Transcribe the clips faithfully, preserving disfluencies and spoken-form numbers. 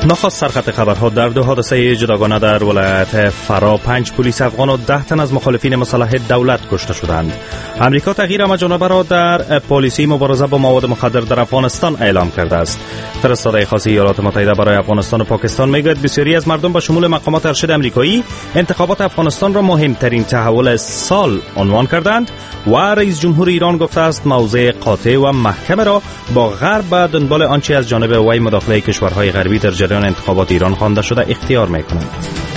نخست سرخط خبرها. در دو حادثه جداگانه در ولایت فرا پنج پلیس افغان و ده تن از مخالفین مسلح دولت کشته شدند. امریکا تغییر امجانبه را در پالیسی مبارزه با مواد مخدر در افغانستان اعلام کرده است. فرستاده خاص ایالات متحده برای افغانستان و پاکستان میگوید بسیاری از مردم به شمول مقامات ارشد امریکایی انتخابات افغانستان را مهمترین تحول سال عنوان کردند و رئیس جمهور ایران گفته است موضع قاطع و محکم را با غرب به دنبال آنچه از جانب وی مداخله کشورهای غربی در جریان انتخابات ایران خوانده شده اختیار می‌کنند.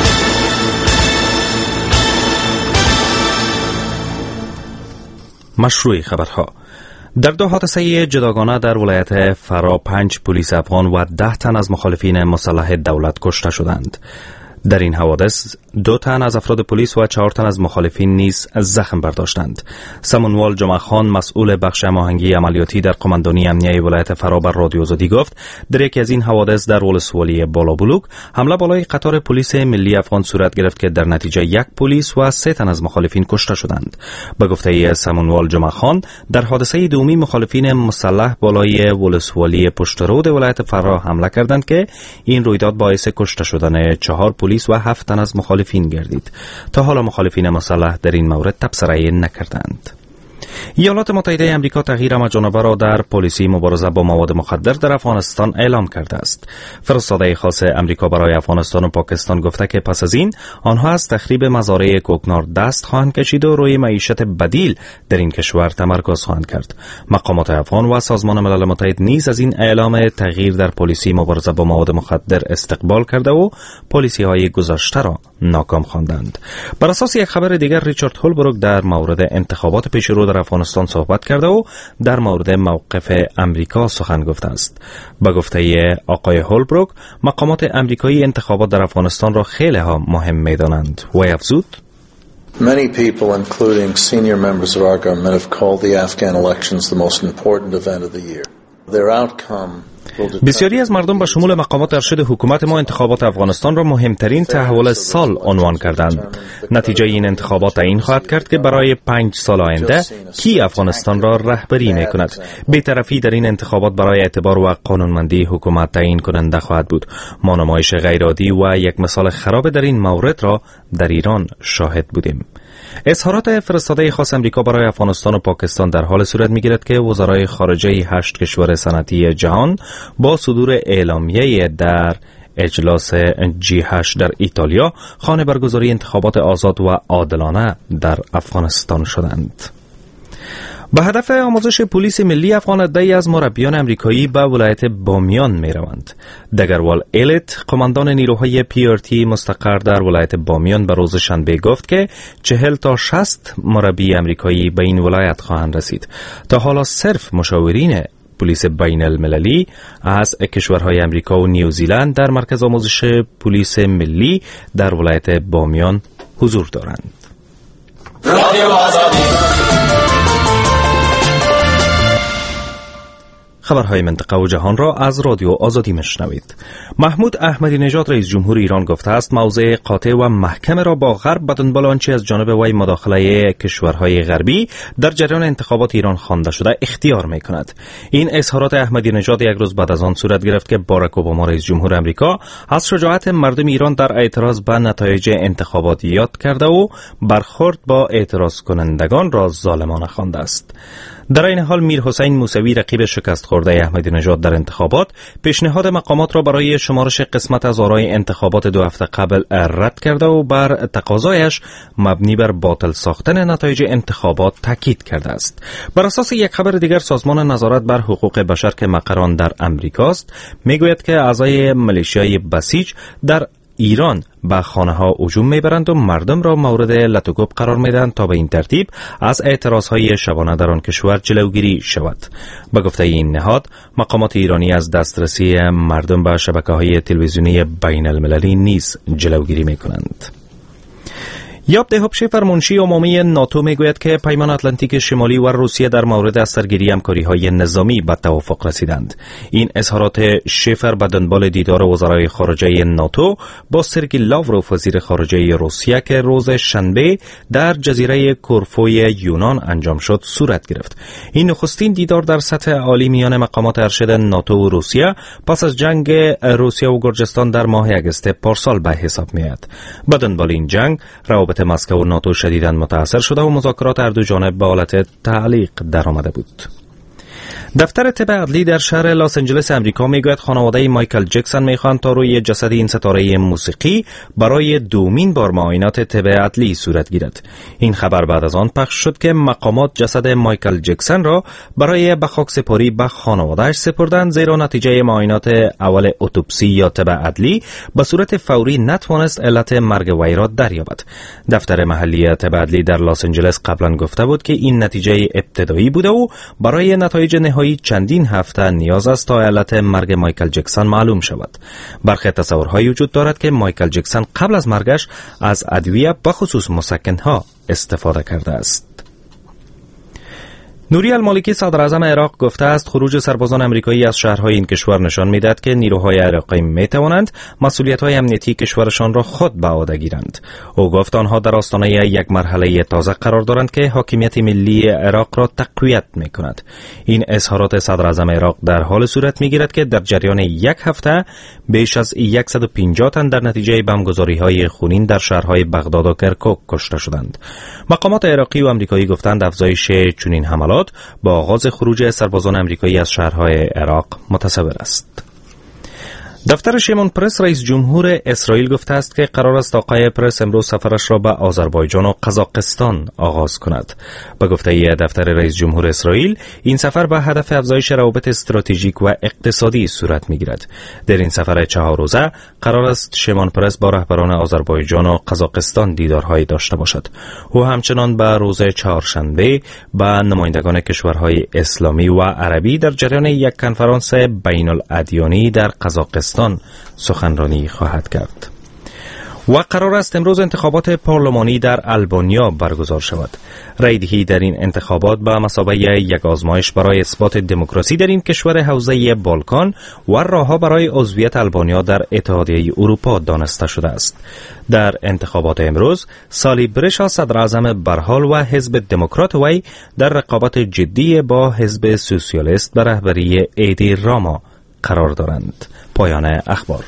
مشروع خبرها. در دو حادثه جداگانه در ولایت فرا پنج پلیس افغان و ده تن از مخالفین مسلح دولت کشته شدند. در این حوادث دو تن از افراد پلیس و چهار تن از مخالفین نیز زخم برداشتند. سمونوال جمعه خان مسئول بخش هماهنگی عملیاتی در قماندانی امنیه ولایت فرا بر رادیو آزادی گفت در یکی از این حوادث در ولسوالی بالابلوک حمله بالای قطار پلیس ملی افغان صورت گرفت که در نتیجه یک پلیس و سه تن از مخالفین کشته شدند. به گفته سمونوال جمعه خان در حادثه دومی مخالفین مسلح بالای ولسوالی پشترود ولایت فرا حمله کردند که این رویداد باعث کشته شدن چهار پلیس و هفت تن از مخالفین گردید. تا حالا مخالفین مسلح در این مورد تبصره نکردند. ایالات متحده آمریکا تغییر امجانبه را در پالیسی مبارزه با مواد مخدر در افغانستان اعلام کرده است. فرستاده خاص آمریکا برای افغانستان و پاکستان گفته که پس از این آنها از تخریب مزارع کوکنار دست خواهند کشید و روی معیشت بدیل در این کشور تمرکز خواهند کرد. مقامات افغان و سازمان ملل متحد نیز از این اعلام تغییر در پالیسی مبارزه با مواد مخدر استقبال کرده و پالیسی های گذشته را ناکام خواندند. بر اساس یک خبر دیگر ریچارد هولبروک در مورد انتخابات پیش رو در افغانستان صحبت کرده و در مورد موقف امریکا سخن گفته است. با گفته آقای هولبروک مقامات امریکایی انتخابات در افغانستان را خیلی ها مهم می‌دانند و افزود Many people, including senior members of our government, have called the Afghan elections the most important event of the year. Their outcome بسیاری از مردم به شمول مقامات ارشد حکومت ما انتخابات افغانستان را مهمترین تحول سال عنوان کردند. نتیجه این انتخابات تعیین خواهد کرد که برای پنج سال آینده کی افغانستان را رهبری می کند. بی‌طرفی در این انتخابات برای اعتبار و قانونمندی حکومت تعیین کننده خواهد بود. ما نمایش غیرعادی و یک مثال خراب در این مورد را در ایران شاهد بودیم. اظهارات فرستاده خاص امریکا برای افغانستان و پاکستان در حال صورت می‌گیرد که وزرای خارجه هشت کشور صنعتی جهان با صدور اعلامیه در اجلاس جی هشت در ایتالیا خانه برگزاری انتخابات آزاد و عادلانه در افغانستان شدند. به هدف آموزش پلیس ملی افغان عده‌ای از مربیان امریکایی به ولایت بامیان می روند. دگروال ایلیت قماندان نیروهای پی آر تی مستقر در ولایت بامیان به روز شنبه گفت که چهل تا شصت مربی امریکایی به این ولایت خواهند رسید. تا حالا صرف مشاورین پلیس بین المللی از کشورهای امریکا و نیوزیلند در مرکز آموزش پلیس ملی در ولایت بامیان حضور دارند. خبرهای منطقه و جهان را از رادیو آزادی میشنوید. محمود احمدی نژاد رئیس جمهور ایران گفته است موضع قاطع و محکم را با غرب به دنبال آنچه از جانب وی مداخله کشورهای غربی در جریان انتخابات ایران خوانده شده اختیار میکند. این اظهارات احمدی نژاد یک روز بعد از آن صورت گرفت که باراک اوباما رئیس جمهور آمریکا از شجاعت مردم ایران در اعتراض به نتایج انتخابات یاد کرده و برخورد با اعتراض کنندگان را ظالمانه خوانده است. در این حال میر حسین موسوی رقیب شکست خورده احمدی نژاد در انتخابات پیشنهاد مقامات را برای شمارش قسمت از آرای انتخابات دو هفته قبل رد کرده و بر تقاضایش مبنی بر باطل ساختن نتایج انتخابات تاکید کرده است. بر اساس یک خبر دیگر سازمان نظارت بر حقوق بشر که مقران در امریکاست میگوید که اعضای ملیشیای بسیج در ایران به خانه ها هجوم میبرند و مردم را مورد لط و گپ قرار میدهند تا به این ترتیب از اعتراض های شبانه در آن کشور جلوگیری شود. به گفته این نهاد مقامات ایرانی از دسترسی مردم به شبکه های تلویزیونی بین المللی نیز جلوگیری میکنند. یاب دهوب شفر منشی عمومی ناتو میگوید که پیمان اتلانتیک شمالی و روسیه در مورد از سرگیری همکاری‌های نظامی به توافق رسیدند. این اظهارات شفر به دنبال دیدار وزرای خارجه ناتو با سرگئی لاوروف وزیر خارجه روسیه که روز شنبه در جزیره کورفوی یونان انجام شد صورت گرفت. این نخستین دیدار در سطح عالی میان مقامات ارشد ناتو و روسیه پس از جنگ روسیه و گرجستان در ماه اگست پارسال به حساب میاد. به دنبال این جنگ روابط مسکو و ناتو شدیداً متاثر شده و مذاکرات هر دو جانب به حالت تعلیق درآمده بود. دفتر طب عدلی در شهر لس آنجلس امریکا میگوید خانواده مایکل جکسون میخواهند تا روی جسد این ستاره موسیقی برای دومین بار معاینات طب عدلی صورت گیرد. این خبر بعد از آن پخش شد که مقامات جسد مایکل جکسون را برای به خاکسپاری به خانواده‌اش سپردند، زیرا نتیجه معاینات اول اتوپسی یا طب عدلی به صورت فوری نتوانست علت مرگ وی را دریابد. دفتر محلی طب عدلی در لس آنجلس قبلا گفته بود که این نتیجه ابتدایی بوده و برای نتایج نهایی چندین هفته نیاز است تا علت مرگ مایکل جکسون معلوم شود. برخی تصورهایی وجود دارد که مایکل جکسون قبل از مرگش از ادویه بخصوص مسکنها استفاده کرده است. نوری المالکی صدر اعظم عراق گفته است خروج سربازان امریکایی از شهرهای این کشور نشان می‌دهد که نیروهای عراقی می‌توانند مسئولیت‌های امنیتی کشورشان را خود به عهده گیرند. او گفت آنها در آستانه یک مرحله تازه قرار دارند که حاکمیت ملی عراق را تقویت می‌کند. این اظهارات صدر اعظم عراق در حال صورت می‌گیرد که در جریان یک هفته بیش از صد و پنجاه تن در نتیجه بمبگذاری‌های خونین در شهرهای بغداد و کرکوک کشته شدند. مقامات عراقی و آمریکایی گفتند افزایش چنین حملات با آغاز خروج سربازان امریکایی از شهرهای عراق متصور است. دفتر شیمون پرس رئیس جمهور اسرائیل گفته است که قرار است آقای پرس امروز سفرش را به آذربایجان و قزاقستان آغاز کند. به گفته دفتر رئیس جمهور اسرائیل، این سفر به هدف افزایش روابط استراتژیک و اقتصادی صورت می‌گیرد. در این سفر چهار روزه قرار است شیمون پرس با رهبران آذربایجان و قزاقستان دیدارهایی داشته باشد. او همچنان به روز چهارشنبه با نمایندگان کشورهای اسلامی و عربی در جریان یک کنفرانس بین‌الادیانی در قزاقستان سخنرانی خواهد کرد. و قرار است امروز انتخابات پارلمانی در آلبانیا برگزار شود. رایدهی در این انتخابات به مثابه یک آزمایش برای اثبات دموکراسی در این کشور حوزه بالکان و راهها برای عضویت آلبانیا در اتحادیه اروپا دانسته شده است. در انتخابات امروز سالی برشا صدر اعظم برحال و حزب دموکرات وی در رقابت جدی با حزب سوسیالیست به رهبری ایدی راما قرار دارند. پایان اخبار.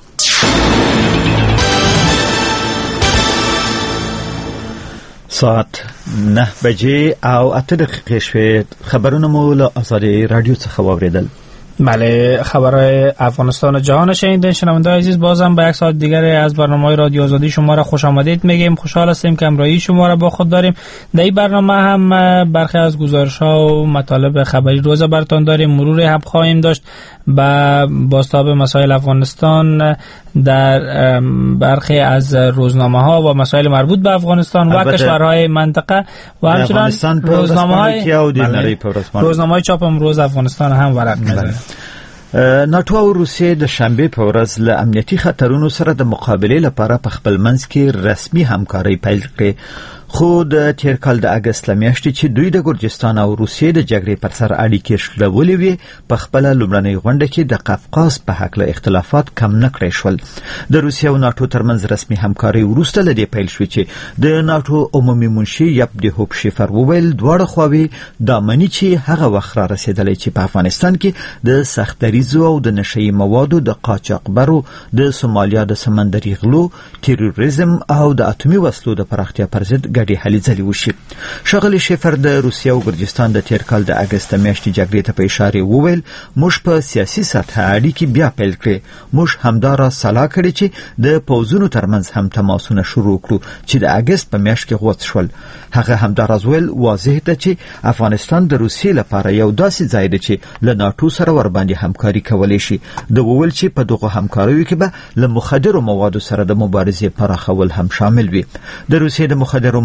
ساعت نه بجې او اته دقیقې شوې. خبرونه مو له آزادی رادیو څخه واوریدل. بله، خبرهای افغانستان و جهان شنیدین. شنونده عزیز، بازم به یک ساعت دیگر از برنامه رادیو آزادی شما را خوش آمدید میگیم. خوشحال هستیم که همراهی شما را با خود داریم. در این برنامه هم برخی از گزارش‌ها و مطالب خبری روز براتون داریم. مرور هم خواهیم داشت با بازتاب مسائل افغانستان در برخی از روزنامه‌ها و مسائل مربوط به افغانستان و کشورهای منطقه و همچنین روزنامه‌های روزنامه‌های چاپ امروز افغانستان هم ورق می‌زنه. ناتو او روسیه د شنبه په ورځ له امنیتي خطرونو سره د مقابلې لپاره په خپل منځ کې رسمي همکاري پیل کړې. خو د تیر کال د اگست لمیاشتې چې دوی د ګرجستان او روسیې د جګړې پر سر اړیکې شلولې وې، په خپله لومړنۍ غونډه کې د قفقاز په هکله اختلافات کم نه کړی شول. د روسیې او ناټو ترمنځ رسمي همکاري وروسته له دې پیل شوې چې د ناټو عمومي منشي یب دهوب شفر وویل دواړه خواوې دا مني چې هغه وخت را رسېدلی چې په افغانستان کې د سختدریزو او د نشهیي موادو د قاچاقبرو، د سومالیا د سمندري غلو، تروریزم او د اتومي وسلو د پراختیا پر ضد ګډې هلې ځلې وشي. ښاغلي شفر د روسیه او ګرجستان د تیر کال د اګست میاشتې جګړې ته په اشاره وویل موږ په سیاسي سطح اړیکې بیا پیل کړې. موږ همدارا سلا کړې چې د پوځونو ترمنځ هم تماسونه شروع کړو چې د اګست په میاشت کې غوڅ شول. هغه همداراز ویل واضح ده چې افغانستان د روسیې لپاره یو داسې ځای دی چې له ناټو سره ورباندې همکاري کولی شي. د وویل چې په دغه همکاریو کې به له مخدرو موادو سره د مبارزې پراخول هم شامل وي. د روسیې د مخدرو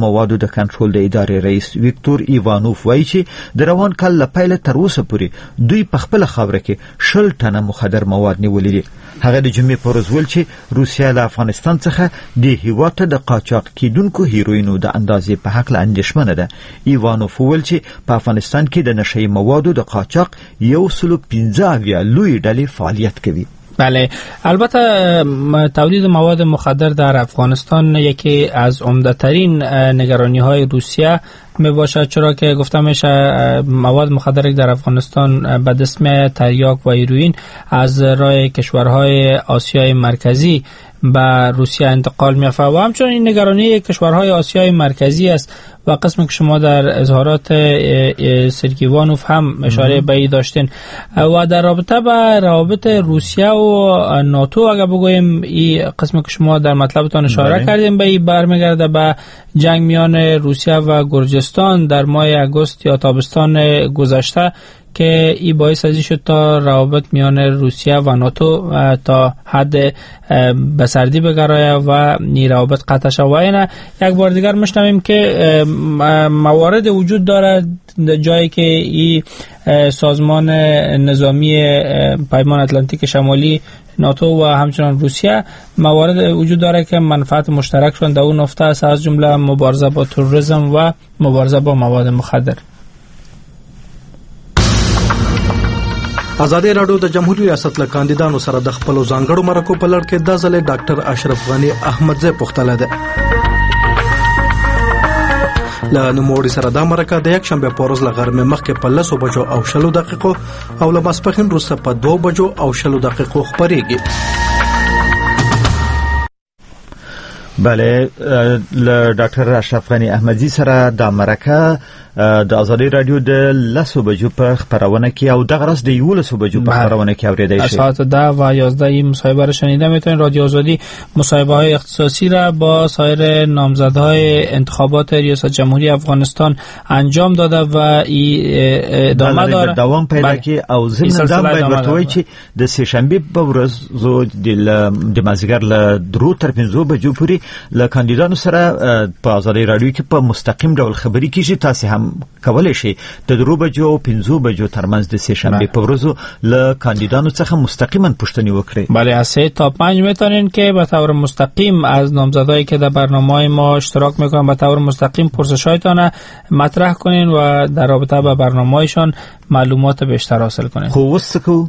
موادو د کنټرول د ادارې رئیس ویکتور ایوانوف وایي چې د روان کال له پیله تر اوسه پورې دوی په خپل خاوره کې شل ټنه مخدر مواد نیولي دي. هغه د جمعې پر ورځ ویل چې روسیه له افغانستان څخه د هیواد ته د قاچاق کیدونکو هیروینو د اندازې په حق له اندېښمنه ده. ایوانوف ویل چې په افغانستان کې د نشهیي موادو د قاچاق یو سلو پنځه اویا لوی ډلې فعالیت کوي. بله، البته تولید مواد مخدر در افغانستان یکی از عمده ترین نگرانی های روسیه می باشد، چرا که گفته میشه مواد مخدر در افغانستان به اسم تریاک و هیروئین از راه کشورهای آسیای مرکزی به روسیه انتقال می‌یافته و همچنین این نگرانی کشورهای آسیای مرکزی است و قسمی که شما در اظهارات سرگیوانوف هم اشاره به این داشتین. و در رابطه با روابط روسیه و ناتو اگر بگویم این قسمی که شما در مطلبتان اشاره کردیم به این برمیگرده به جنگ میان روسیه و گرجستان در ماه اگست یا تابستان گذشته که این باعث ازی شد تا روابط میان روسیه و ناتو تا حد بسردی بگرایه و این روابط قطع شد. و اینه یک بار دیگر میشنویم که موارد وجود داره جایی که این سازمان نظامی پیمان اتلانتیک شمالی ناتو و همچنان روسیه موارد وجود داره که منفعت مشترک شون در اون نفته است، از جمله مبارزه با تروریسم و مبارزه با مواد مخدر. ازادي راډیو د جمهوریت ریاست له کاندیدانو سره د خپل ځانګړو مرکو په لړ کې د ځلې ډاکټر اشرف غنی احمدزی پوښتنه ده. له نوموړي سره دا مرکه د یک شنبه په ورځ له غرمې مخکې په لسو بجو او شلو دقیقو او له ماسپښین وروسته په دوه بجو او شلو دقیقو خپرېږي. بله، له ډاکټر اشرف غنی احمدزی سره دا مرکه د ازادي رادیو د لسو بجو په خبرونه کې او د غرض د یولسو بجو په خبرونه کې اوریدای شي. ساعت ده و یازده این مصاحبه را شنیده میتونید. رادیو آزادی مصاحبه های اختصاصی را با سایر نامزدهای انتخابات ریاست جمهوری افغانستان انجام داده و ادامه داره. دوام پیدا کی او ضمن دا باید ورته چې د سه شنبه په ورځ زو د مازیګر له درو تر پنځو بجو پورې له کاندیدانو سره په ازادي رادیو کې په مستقیم ډول خبري کیږي. تاسو هم کولای شي د درو بجو او پنځو بجو ترمنځ د سه شنبه په ورځ له کاندیدانو څخه مستقیما پوښتنې وکړئ. بله، از سه تا پنج میتونین که به طور مستقیم از نامزدایی که در برنامه ما اشتراک میکنن به طور مستقیم پرسشایتان مطرح کنین و در رابطه با برنامه‌شان معلومات بیشتر حاصل کنین. خب وسکو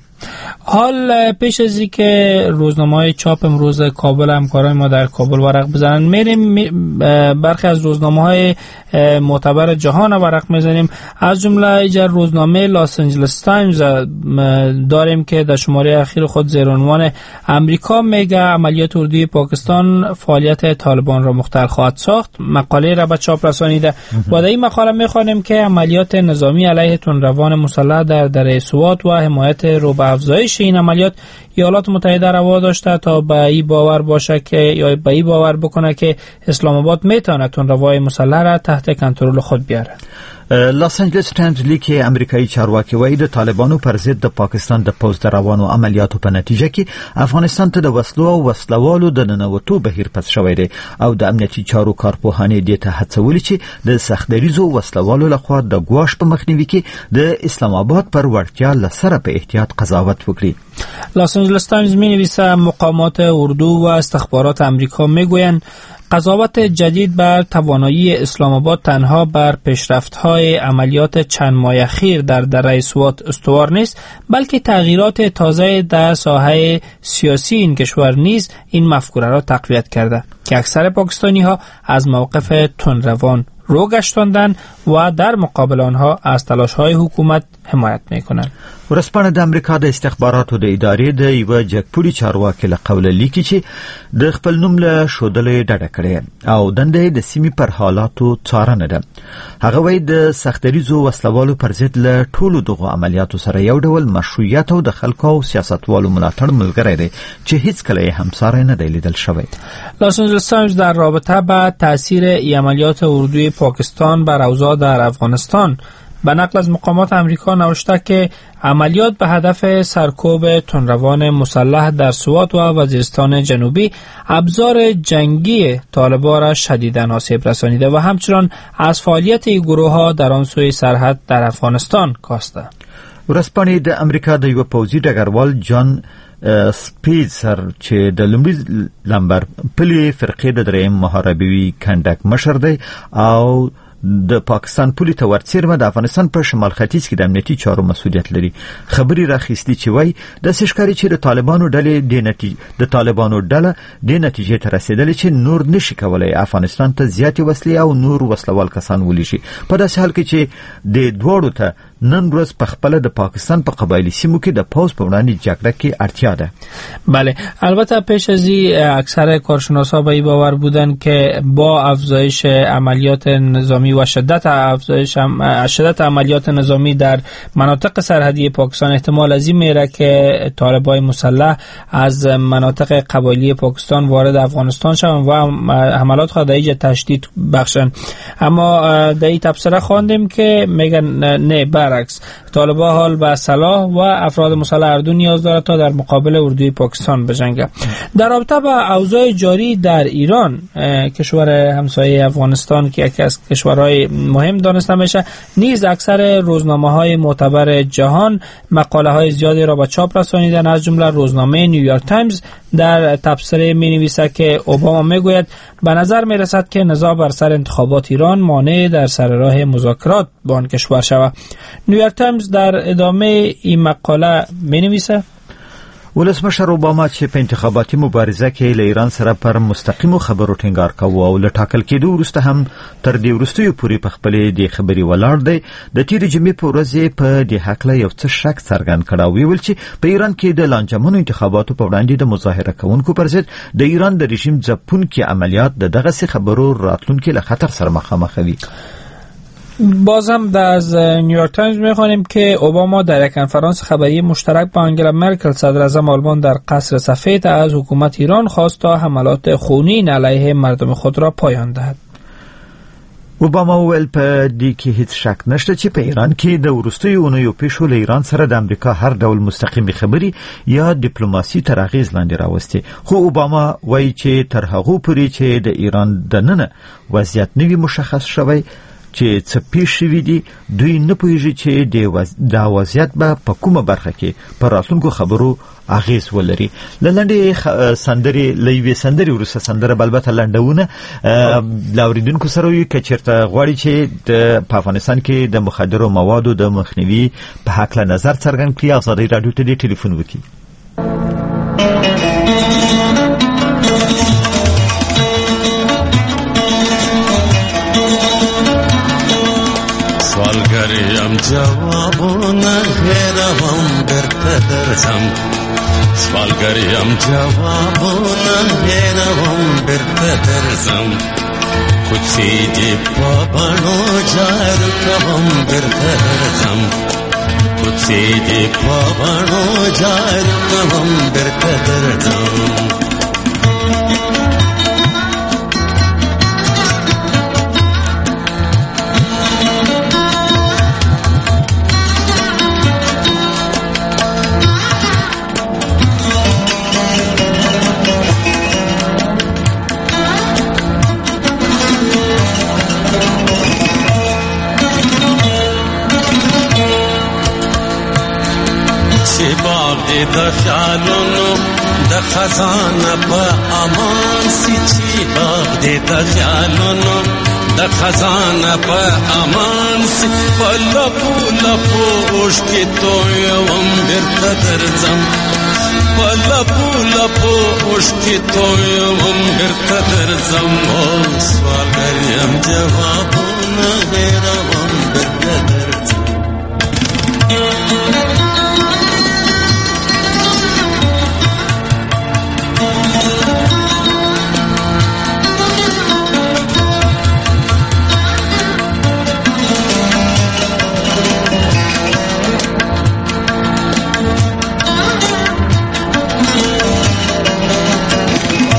حال پیش از این که روزنامه‌های چاپ امروز کابل همکارای ما در کابل ورق بزنن میریم برخی از روزنامه‌های معتبر جهان ورق میزنیم. از جمله اینجا روزنامه لاس آنجلس تایمز داریم که در شماره اخیر خود زیر عنوان امریکا میگه عملیات اردوی پاکستان فعالیت طالبان را مختل خواهد ساخت مقاله را به چاپ رسانیده و در این مقاله میخوانیم که عملیات نظامی علیه تندروان مسلح در دره سوات و حمایت رو به افزایش این عملیات ایالات متحده روا داشته تا به این باور باشه که یا به این باور بکنه که اسلام آباد میتونه تندروای مسلح را تحت کنترل خود بیاره. لاس آنجلس تایمز لیکي امریکایي چارواکي وایي د طالبانو پر ضد د پاکستان د پوز د روانو عملیاتو په نتیجه کې افغانستان ته د وسلو او وسلوالو د ننوتو بهیر پس شوی دی او د امنیتي چارو کارپوهانې دې ته هڅولي چې د سختدریزو وسلوالو لخوا د ګواښ په مخنیوي کې د اسلام آباد پر وړتیا لسره په احتیاط قضاوت وکړي. لاس آنجلس تایمز می‌نویسه مقامات اردو و استخبارات امریکا میگویند قضاوت جدید بر توانایی اسلام آباد تنها بر پیشرفت‌های عملیات چند ماه اخیر در دره سوات استوار نیست، بلکه تغییرات تازه در ساحه سیاسی این کشور نیز این مفکوره را تقویت کرده که اکثر پاکستانی‌ها از موقف تندروان رو گشتاندن و در مقابل آنها از تلاش‌های حکومت حمایت می‌کنند. ورسپانه د امریکا د استخباراتو د ادارې د یو جګپوري چارواکي له قوله لیکي چې د خپل نوم له شودلې ډډه کړې او دنده د سیمې پر حالاتو څارنه ده. هغه وایي د سختدریزو وسلوالو پر ضد له ټولو دغو عملیاتو سره یو ډول مشروعیت او د خلکو او سیاستوالو ملاتړ ملګری دی چې هیڅ کله یې همساری نه دی لیدل شوی. لاس آنجلس تایمز در رابطه با تاثیر عملیات اردوی پاکستان بر اوضاع در افغانستان به نقل از مقامات امریکا نوشته که عملیات به هدف سرکوب تندروان مسلح در سوات و وزیرستان جنوبی ابزار جنگی طالبان را شدیداً آسیب رسانیده و همچنان از فعالیت این گروه‌ها در آن سوی سرحد در افغانستان کاسته. ورځپاڼې د امریکا د یو پوځي ډګروال جان سپیسر چې د لومړي لمبر پلي فرقې د دریم محاربوي کنډک مشر دی او د پاکستان پولی ته ورڅیرمه د افغانستان په شمال ختیځ کې د امنیتي چارو مسؤلیت لري. خبري راخېستي چې وای د سشکاري چې د طالبانو ډلې د نتیجې د طالبانو ډله د نتیجې ته رسیدلې چې نور نشي کولای افغانستان ته زیاتې وسلې او نور وسلوال کسان ولېږي. په داسې حال کې چې د دوړو ته نن ورځ په خپل د پاکستان په قبایلی سیمو کې د پوز په وړاندې جګړه کې اړتیا ده. بله، البته پیش از این اکثر کارشناسا به این باور بودند که با افزایش عملیات نظامی و شدت افزایش شدت عملیات نظامی در مناطق سرحدی پاکستان احتمال از این میره که طالبان مسلح از مناطق قبایلی پاکستان وارد افغانستان شوند و حملات خود در اینجا تشدید بخشند. اما در این تبصره خواندیم که میگن نه، برعکس طالبان حال به سلاح و افراد مسلح اردو نیاز دارد تا در مقابل اردوی پاکستان بجنگه. در رابطه با اوضاع جاری در ایران، کشور همسایه افغانستان که یکی از کشورهای مهم دانسته میشه، نیز اکثر روزنامه‌های معتبر جهان مقاله‌های زیادی را به چاپ رسانیدند. از جمله روزنامه نیویورک تایمز در تبصره می‌نویسد که اوباما میگوید به نظر میرسد که نزاع بر سر انتخابات ایران مانع در سر راه مذاکرات با آن کشور شود. نیویورک تایمز در ادامه این مقاله می‌نویسد ولسمشر اوباما چې په انتخاباتي مبارزه کې له ایران سره پر مستقیمو خبرو ټینګار کوي او له ټاکل کېدو وروسته هم تر دې وروستیو پورې په خپلې دې خبرې ولاړ دی. د تېرې جمعې په ورځ یې په دې هکله یو څه شک څرګند کړی او ویل چې په ایران کې د لانجمنو انتخاباتو په وړاندې د مظاهره کوونکو پر ضد د ایران د رژیم ځپونکي عملیات د دغسې خبرو راتلونکي له خطر سره مخامخ وي. باز هم از نیویورک تایمز میخوانیم که اوباما در یک کنفرانس خبری مشترک با انگلا مرکل صدراعظم آلمان در قصر سفید از حکومت ایران خواست تا حملات خونین علیه مردم خود را پایان دهد. اوباما ویل په دې کې هیڅ شک نشته چې په ایران کې د وروستیو اونیو پیښو له ایران سره د امریکا هر ډول مستقیمې خبرې یا ډیپلوماسي تر اغېز لاندې راوستې. خو اوباما وایي چې تر هغو پورې چې د ایران دننه وضعیت نوي مشخص شوی چې څه پیښ شوي دي، دوی نه پوهېږي چې دا وضعیت به په کومه برخه کې په راتلونکو خبرو اغېز ولري. له لنډې سندرې له یوې سندرې وروسته سندره به البته لنډونه له اورېدونکو سره وي که چېرته غواړي چې په افغانستان کې د مخدرو موادو د مخنیوي په هکله نظر څرګند کړي. ازادۍ راډیو ته دې ټلیفون وکړي. سوالگریم جوابونه هیروم درته درځم، سوالگریم جوابونه هیروم درته درځم، کوڅې دې په بڼو جارو کوم درته درځم، کوڅې دې په بڼو جارو کوم درته درځم. د خیالونو د خزانه په امان سي، چې باغ دې د خیالونو د خزانه په امان سي، په لپو لپو اوښکې تویوم بیرته درځم، په لپو لپو اوښکې تویوم بیرته درځم. او سوالګر یم جوابونه هېروم بیرته درځم.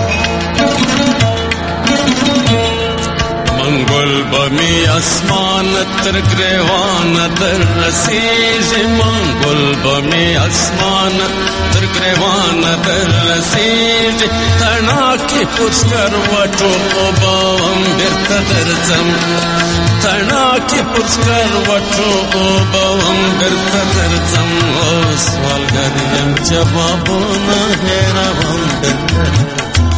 می اسمان تر گریوان در رسیج من گل بمی اسمان تر گریوان در رسیج تناکی پوچ کر وٹو اوبام برتا درزم تناکی پوچ کر وٹو اوبام برتا درزم سوال گریم جوابو نهیرا وام برتا درزم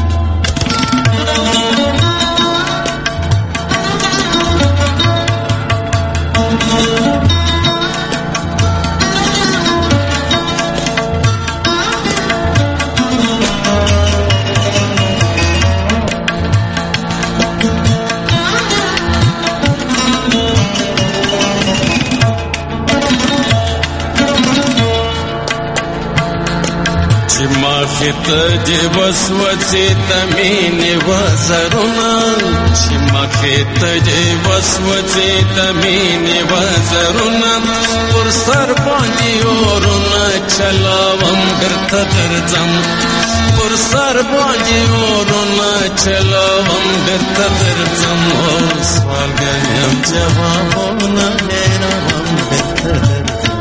خط دی وسوسه تمینی وزرونا شما خط دی وسوسه تمینی وزرونا پر سر باندی اورونا چلاوم برتا درزم پر سر باندی اورونا چلاوم برتا درزم سوال گریم جوابونا هیروم برتا درزم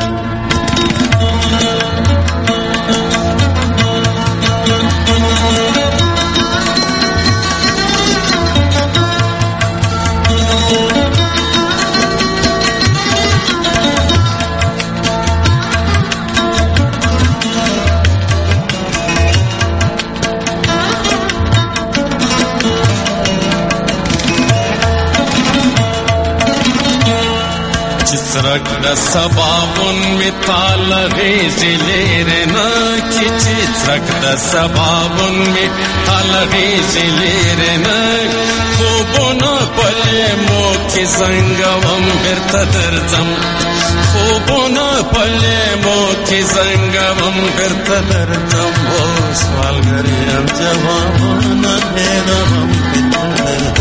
سرک د سبابون می تال غیزی لیرنا کچی سرک د سبابون می تال غیزی لیرنا خوبونا پلی مو کی زنگوم برتا درزم خوبونا پلی مو کی زنگوم برتا درزم سوال گریم جوابونا هیروم برتا درزم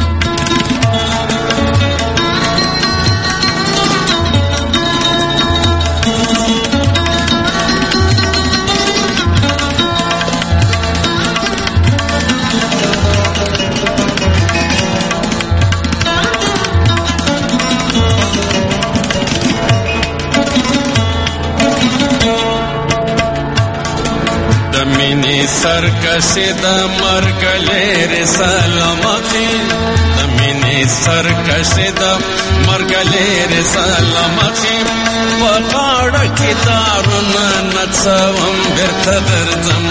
دمینی سرکشی دا مرگلیر سلامتی دمینی سرکشی دا مرگلیر سلامتی وغاڑا کی دارونا نتساوم برتا درزم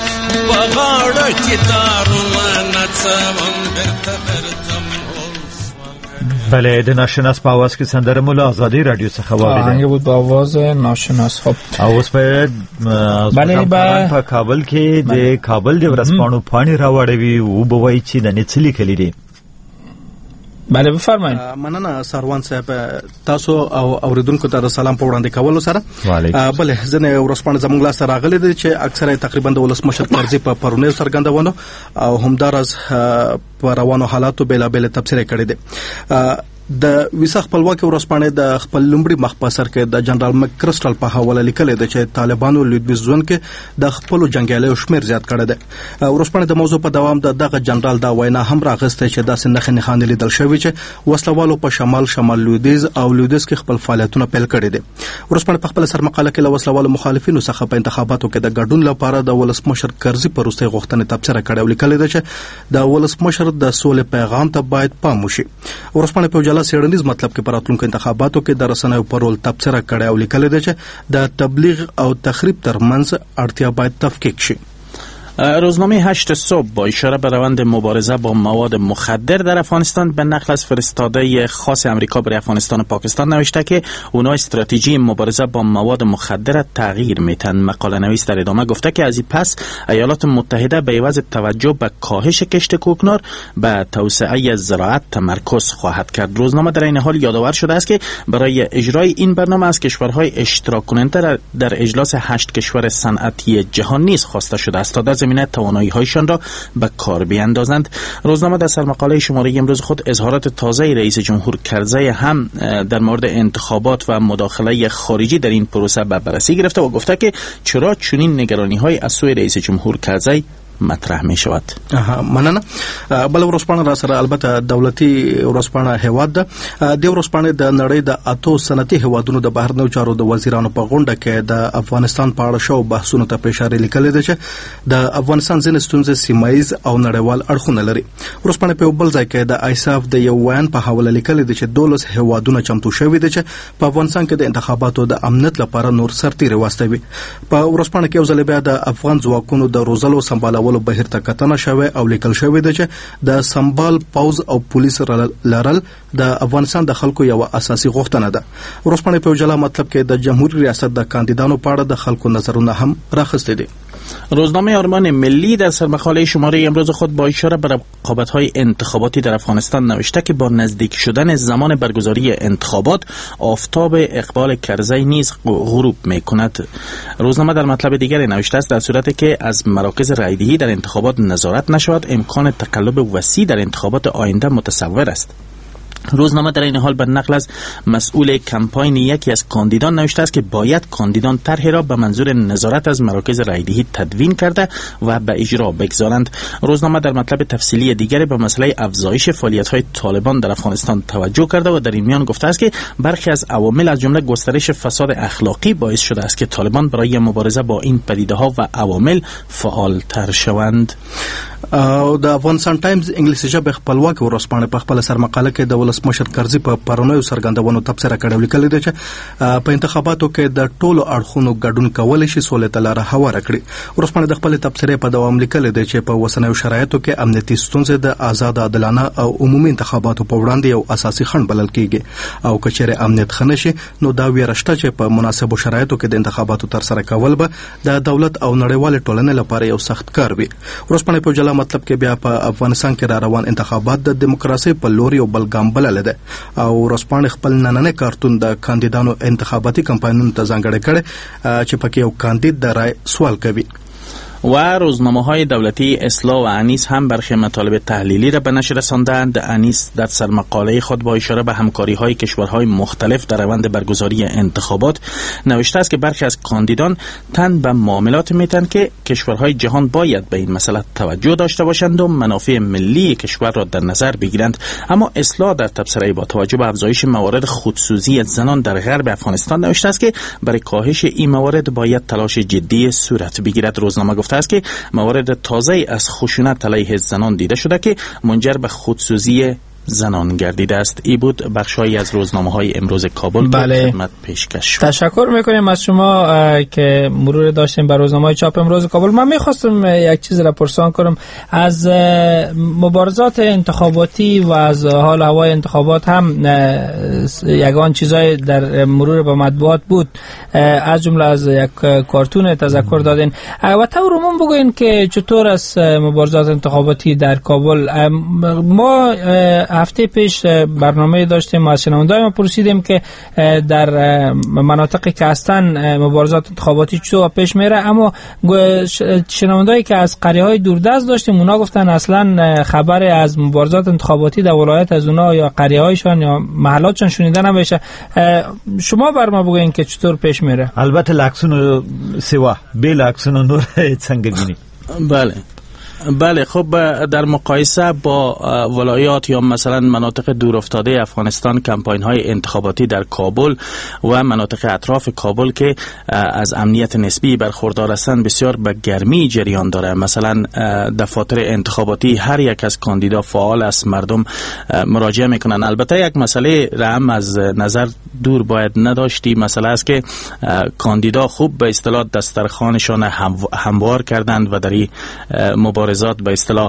وغاڑا کی دارونا نتساوم برتا درزم بله د ناشناس په आवाज کې سندره مولا آزادی رادیو څخه واوریده آهنگ بود با آواز ناشناس. خب اوس په بله په کابل کې د کابل د ورسپانو پانی راوړوي او بوای چې د نڅلی کلی دي. بله بفرمایئ. مننه سروان صاحب تاسو او اوریدونکو ته سلام په وړاندې کولو سره. بله ځنه ورسپانه زموږ لاس راغلي دي چې اکثره تقریبا د ولسمشر مرزي په پرونی سرګندونه او همدارز په روانو حالاتو بلا بلا تفسیر کړی دي. د ویسا خپلواکي ورسپانه د خپل لومړي مخبصر کې د جنرال مکرسټل په حواله لیکل دي چې طالبانو لویدویز ځون کې د خپل جنگیالیو شمیر زیات کړی دی. ورسپانه د موضوع په دوام د دغه جنرال دا وینا هم راغسته چې داسې نخښه نښانې لیدل شوی چې وسلوالو په شمال شمال لویدیز او لویدیز کې خپل فعالیتونه پیل کړي دي. ورسپانه په خپل سرمقاله کې له وسلوالو مخالفینو څخه په انتخاباتو کې د ګډون لپاره د ولسمشر کرزي پر وروستۍ غوښتنې تبصره کړې او لیکل دي چې د ولسمشر د سولې پیغام ته باید پام وشي. ورسپانه په جلا سیړنیز مطلب کې پر راتلونکو انتخاباتو کې د رسنیو پر رول تبصره کړې او لیکل دي چې د تبلیغ او تخریب ترمنځ اړتیا باید تفکیک شي. روزنامه هشت صبح با اشاره به روند مبارزه با مواد مخدر در افغانستان به نقل از فرستاده خاص امریکا برای افغانستان و پاکستان نوشته که اونا استراتژی مبارزه با مواد مخدر تغییر میتن. مقاله نویس در ادامه گفته که از این پس ایالات متحده به عوض توجه به کاهش کشت کوکنار به توسعه زراعت تمرکز خواهد کرد. روزنامه در این حال یادآور شده است که برای اجرای این برنامه از کشورهای اشتراک کننده در اجلاس هشت کشور صنعتی جهان نیز خواسته شده است تا زمینه توانایی‌هایشان را به کار بیاندازند. روزنامه در سرمقاله شماره امروز خود اظهارات تازه رئیس جمهور کرزی هم در مورد انتخابات و مداخله خارجی در این پروسه به بررسی گرفته و گفته که چرا چنین نگرانی‌های از سوی رئیس جمهور کرزی مطرح می شود. مننه. بل ورسپانه را سره البته دولتي ورسپانه هیواد ده د ورسپانه د نړۍ د اتو سنتي هیوادونو د بهرنیو چارو د وزیرانو په غونډه کې د افغانستان په اړه شو بحثونو ته اشاره لیکل دي چې د افغانستان ځینې ستونزې سیمایي او نړیوال اړخونه لري. ورسپانه په بل ځای کې د آیساف د یو وین په حواله لیکل دي چې دولس هیوادونه چمتو شوي دي چې په افغانستان کې د انتخاباتو د امنیت لپاره نور سرتیري واستوي. په ورسپانه کې ځل بیا د افغان ځواکونو د روزلو سمبالولو بهیر ته کتنه شوه او لیکل شوی دی چې د سمبال پوز او پولیس لرل د افغانستان د خلکو یو اساسي غوښتنه ده. ورسپانه په جلا مطلب کې د جمهوریت ریاست د کاندیدانو په اړه د خلکو نظرونه هم راخسته دي. روزنامه آرمان ملی در سرمقاله شماره امروز خود با اشاره به رقابت‌های انتخاباتی در افغانستان نوشته که با نزدیک شدن زمان برگزاری انتخابات آفتاب اقبال کرزی نیز غروب می‌کند. روزنامه در مطلب دیگری نوشته است در صورتی که از مراکز رایدهی در انتخابات نظارت نشود امکان تقلب وسیع در انتخابات آینده متصور است. روزنامه در این حال به نقل از مسئول کمپاین یکی از کاندیدان نوشته است که باید کاندیدان طرحی را به منظور نظارت از مراکز رایدهی تدوین کرده و به اجرا بگذارند. روزنامه در مطلب تفصیلی دیگری به مسئله افزایش فعالیت‌های طالبان در افغانستان توجه کرده و در این میان گفته است که برخی از عوامل از جمله گسترش فساد اخلاقی باعث شده است که طالبان برای مبارزه با این پدیده‌ها و عوامل فعال‌تر شوند. او د افغانستان ټایمز انګلیسي ژبه خپلواک ورسپانه په خپل سرمقاله کې د ولسمشر کرزي په پرونیو سرګندونو تبصره کړې لیکل دي چې په انتخاباتو کې د ټولو اړخونو ګډون کول شي سولې ته لاره هواره کړي. ورسپانه د خپل تبصره په دوام لیکل دي چې په وسنیو شرایطو کې امنیتي ستونزې د آزاد عادلانه او عمومي انتخاباتو په وړاندې یو اساسي خنډ بلل کېږي او کچېره امنیت خنشي نو دا ویرشته چې په مناسبو شرایطو کې د انتخاباتو تر سره کول به د دولت او نړیوال ټولنې لپاره یو سخت کار وي. ورسپانه په جلا مطلب کې بیا په افغانستان کې را روان انتخابات د دیموکراسي په لور یو بلګام بلل ده او ورسپانه خپل نننې کارتون د کاندیدانو انتخاباتي کمپاینونو ته ځانګړی کړي چې پکې یو کاندید د رای سوال کوي. و روزنامه‌های دولتی اصلاح و انیس هم برخی مطالب تحلیلی را به نشر رساندند. انیس در سرمقاله خود با اشاره به همکاری‌های کشورهای مختلف در روند برگزاری انتخابات نوشته است که برخی از کاندیدان تن به معاملات میتن که کشورهای جهان باید به این مسئله توجه داشته باشند و منافع ملی کشور را در نظر بگیرند. اما اصلاح در تبصره با توجه به افزایش موارد خودسوزی زنان در غرب افغانستان نوشته است که برای کاهش این موارد باید تلاش جدی صورت بگیرد. روزنامه گفته است که موارد تازه از خشونت علیه زنان دیده شده که منجر به خودسوزی زنان گردیده است. ای بود بخشایی از روزنامه‌های امروز کابل بله. که خدمت پیشکش شد. تشکر میکنیم از شما که مرور داشتیم بر روزنامه‌های چاپ امروز کابل. من میخواستم یک چیز را پرسان کنم از مبارزات انتخاباتی و از حال هوای انتخابات هم یگان چیزای در مرور به مطبوعات بود، از جمله از یک کارتون تذکر دادین و طور عموم بگوین که چطور است مبارزات انتخاباتی در کابل. ما هفته پیش برنامه داشتیم از شنونده‌های ما پرسیدیم که در مناطقی که هستن مبارزات انتخاباتی چطور پیش میره، اما شنونده‌ای که از قریه‌های دوردست داشتیم اونا گفتن اصلا خبر از مبارزات انتخاباتی در ولایت از اونا یا قریه‌هایشان یا محلاتشان شنیده نمیشه. شما بر ما بگوین که چطور پیش میره. البته لکسون سوا به لکسون نور څنګه بینی؟ بله بله خب در مقایسه با ولایات یا مثلا مناطق دورافتاده افغانستان کمپاین های انتخاباتی در کابل و مناطق اطراف کابل که از امنیت نسبی برخوردار هستند بسیار به گرمی جریان داره. مثلا دفاتر انتخاباتی هر یک از کاندیدا فعال است، مردم مراجعه میکنن. البته یک مسئله رحم از نظر دور باید نداشتی، مسئله است که کاندیدا خوب به اصطلاح دسترخوانشان هموار کردند و در این مبارزات به اصطلاح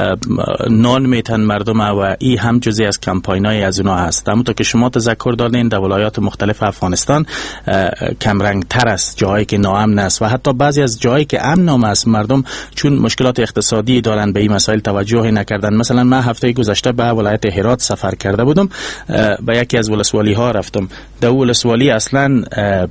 نان میتن مردم و این هم جزئی از کمپاینای از اونا هست. همونطور که شما تذکر دادین در ولایات مختلف افغانستان کمرنگ تر است، جایی که ناامن است و حتی بعضی از جایی که امن است مردم چون مشکلات اقتصادی دارن به این مسائل توجه نکردن. مثلا من هفته گذشته به ولایت هرات سفر کرده بودم، به یکی از ولسوالی ها رفتم. در ولسوالی اصلا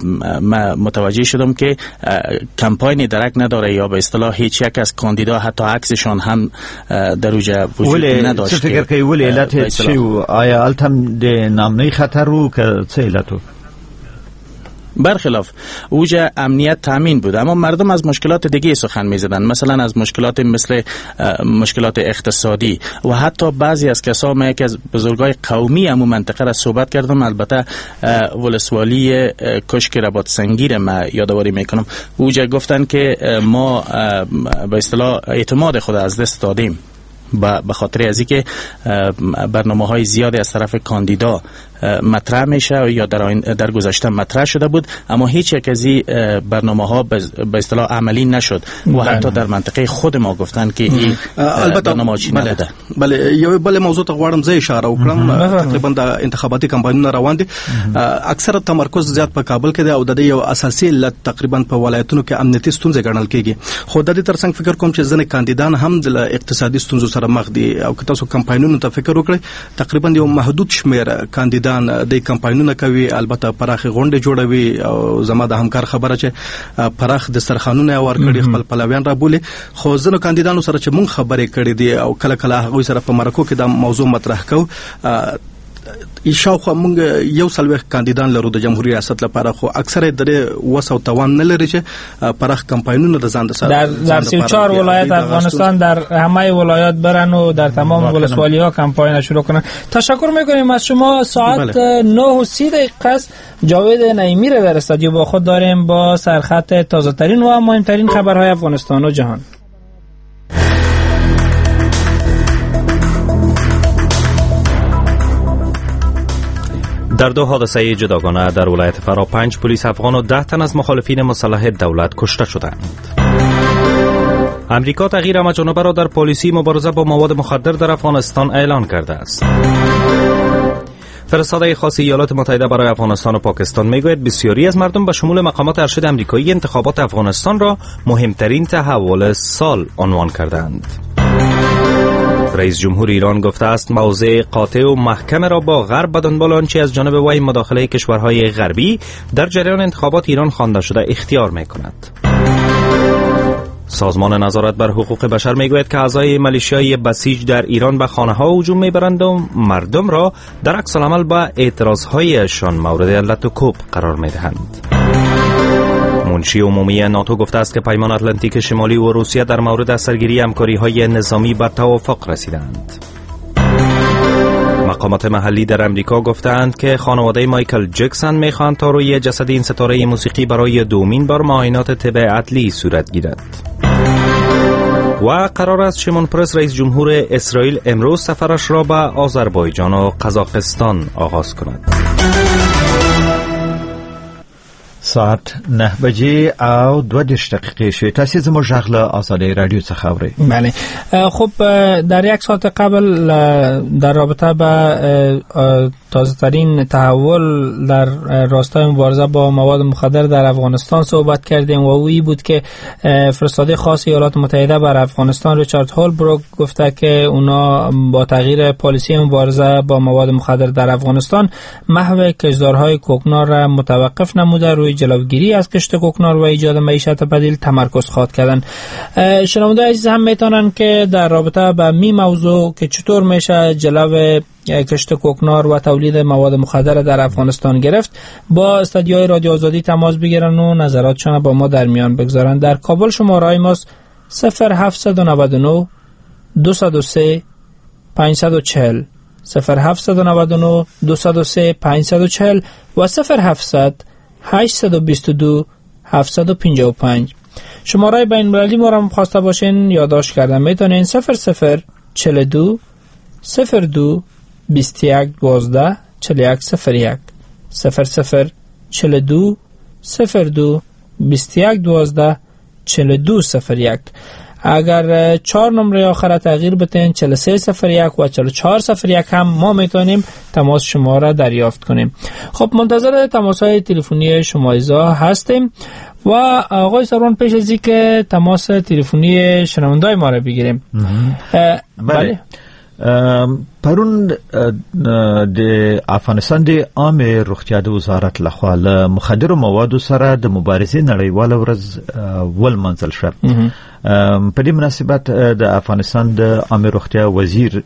من متوجه شدم که کمپاین درک نداره یا به اصطلاح هیچ یک از کاندیدا حتی عکسشان هم در اوجه وجود نداشت. څه فکر کوي ولې علت شي؟ آیا التم د نامنۍ خطر وو که څه علت وو؟ برخلاف اوج امنیت تامین بود، اما مردم از مشکلات دیگه سخن می‌زدند، مثلا از مشکلات مثل مشکلات اقتصادی و حتی بعضی از کسا ما یک از بزرگای قومی همون منطقه را صحبت کردم، البته ولسوالی کشک رباط سنگیر ما یادآوری میکنم. اوجا گفتن که ما به اصطلاح اعتماد خود از دست دادیم به خاطر از اینکه برنامه‌های زیادی از طرف کاندیدا مطرح میشه یا در در گذشته مطرح شده بود، اما هیچ یک از این برنامه‌ها به اصطلاح عملی نشد و حتی در منطقه خود ما گفتن که این برنامه چی نبوده. بله، یو بل موضوع ته غواړم زه اشاره وکړم. تقریبا د انتخاباتي کمپاینونه روان دي، اکثره تمرکز زیات په کابل کې دی او د یو اساسي علت تقریبا په ولایتونو کې امنیتي ستونزې ګڼل کېږي. خو د دې ترڅنګ فکر کوم چې ځینې کاندیدان هم د اقتصادي ستونزو سره مخ دي او که تاسو کمپاینونو ته فکر وکړئ تقریبا یو محدود شمیر کاندیدان د کمپاینونو کوي، البته پراخه غونډې جوړوي او زما د همکار خبره چې پراخ د سرخانونه ور کړی خپل پلویان را بوله. خو ځینو کاندیدانو سره چې مونږ خبرې کړې دي او کله کله هغه سره په مرکو کې د موضوع مطرح کو ایشاو موږ یو سلوه کاندیدان لرو د جمهوریت ریاست لپاره، خو اکثره درې وسو توان نه لري چې پراخ کمپاینونه د ځان سره در در سی و چهار ولایت افغانستان در همه ولایات برن و در تمام ولسوالی ها کمپاین شروع کنن. تشکر میکنیم از شما. ساعت نه و سی دقیقه است. جاوید نعیمی را در استودیو با خود داریم با سرخط تازه ترین و مهمترین خبرهای افغانستان و جهان. در دو حادثه جداگانه در ولایت فرا پنج پلیس افغان و ده تن از مخالفین مسلح دولت کشته شدند. امریکا تغییر مجانبه را در پالیسی مبارزه با مواد مخدر در افغانستان اعلان کرده است. فرستاده خاص ایالات متحده برای افغانستان و پاکستان میگوید بسیاری از مردم به شمول مقامات ارشد امریکایی انتخابات افغانستان را مهمترین تحول سال عنوان کردند. رئیس جمهور ایران گفته است موضع قاطع و محکم را با غرب به دنبال آنچه از جانب وی مداخله کشورهای غربی در جریان انتخابات ایران خوانده شده اختیار می‌کند. سازمان نظارت بر حقوق بشر میگوید که اعضای ملیشیای بسیج در ایران به خانه‌ها هجوم میبرند و مردم را در عکس العمل به اعتراضهایشان مورد علت و کوب قرار میدهند. منشی عمومی ناتو گفته است که پیمان اتلانتیک شمالی و روسیه در مورد سرگیری همکاری‌های نظامی به توافق رسیدند. مقامات محلی در امریکا گفتند که خانواده مایکل جکسون می‌خواهند تا روی جسد این ستاره موسیقی برای دومین بار معاینات طب عدلی صورت گیرد. و قرار است شیمون پرس رئیس جمهور اسرائیل امروز سفرش را به آذربایجان و قزاقستان آغاز کند. ساعت نه بجې او دوه دېرش دقیقې شوې. تاسې زموږ غږ له آزادۍ رادیو څخه اورئ. بله. خب در یک ساعت قبل در رابطه با تازه ترین تحول در راستای مبارزه با مواد مخدر در افغانستان صحبت کردیم و اویی بود که فرستاده خاص ایالات متحده بر افغانستان ریچارد هولبروک گفته که اونا با تغییر پالیسی مبارزه با مواد مخدر در افغانستان محو کشدارهای کوکنار را متوقف نموده، روی جلوگیری از کشت کوکنار و ایجاد معیشت بدیل تمرکز خواهد کردن. شنونده عزیز هم میتونن که در رابطه با می موضوع که چطور میشه جلو کشت کوکنار و تولید مواد مخدر در افغانستان گرفت با استودیوی رادیو آزادی تماس بگیرن و نظراتشان با ما در میان بگذارن. در کابل شماره ماست صفر هفت نه نه دو صفر سه پنج چهار صفر صفر هفت نه نه دو صفر سه پنج چهار صفر و صفر هفتصد هشت دو دو هفت پنج پنج. شماره بین المللی ما را خواسته باشین یادداشت کردن میتونین صفر صفر چهل و دو صفر دو بیست و یک دوازده چهل و یک صفر یک صفر صفر چهل و دو صفر دو بیست و یک دوازده چهل و دو صفر یک. اگر چهار نمره آخر تغییر بتین چهل و سه صفر یک و چهل و چهار صفر یک هم ما میتونیم تماس شما را دریافت کنیم. خب منتظر تماس های تلفنی شما ایزا هستیم و آقای سروان پیش از این که تماس تلفنی شنوندای ما را بگیریم. بله. پرون د افغانستان د عامه روغتیا د وزارت لخوا له مخدر موادو سره د مبارزې نړیواله ورځ ولمنځل شو. په دې مناسبت د افغانستان د عامه روغتیا وزیر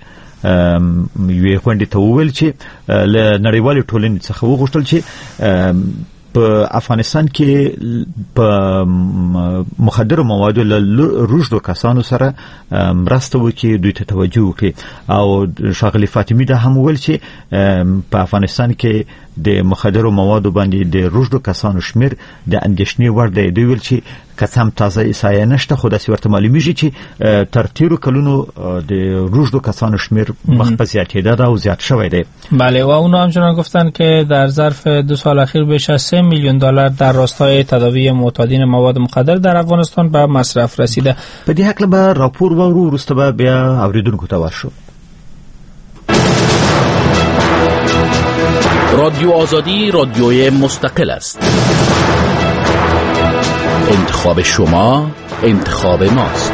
یوې غونډې ته وویل چې له نړیوالې ټولنې څخه وغوښتل چې په افغانستان کې په مخدر موادو له روزدو کسانو سره مرسته وکړي، دوی ته توجه وکړي. او شاغلی فاطمی دا هم ویل چې په افغانستان کې د مخدر موادو باندې د روزدو کسانو شمیر د اندېښنې وړ دی. دوی ویل چې کسم تازه ایسایه نشته، خو داسې ورته معلومیږي چې تر تیرو کلونو د روزدو کسانو شمیر مخ په زیاتېده ده او زیات شوی دی. بله، و اونا همچنان گفتن که در ظرف دو سال اخیر بیش از سه میلیون دلار در راستای تداوی معتادین مواد مخدر در افغانستان به مصرف رسیده. په دې حق به راپور وورو، وروسته به بیا اوریدونکو ته ورشو. رادیو آزادی رادیوی مستقل است. انتخاب شما انتخاب ماست.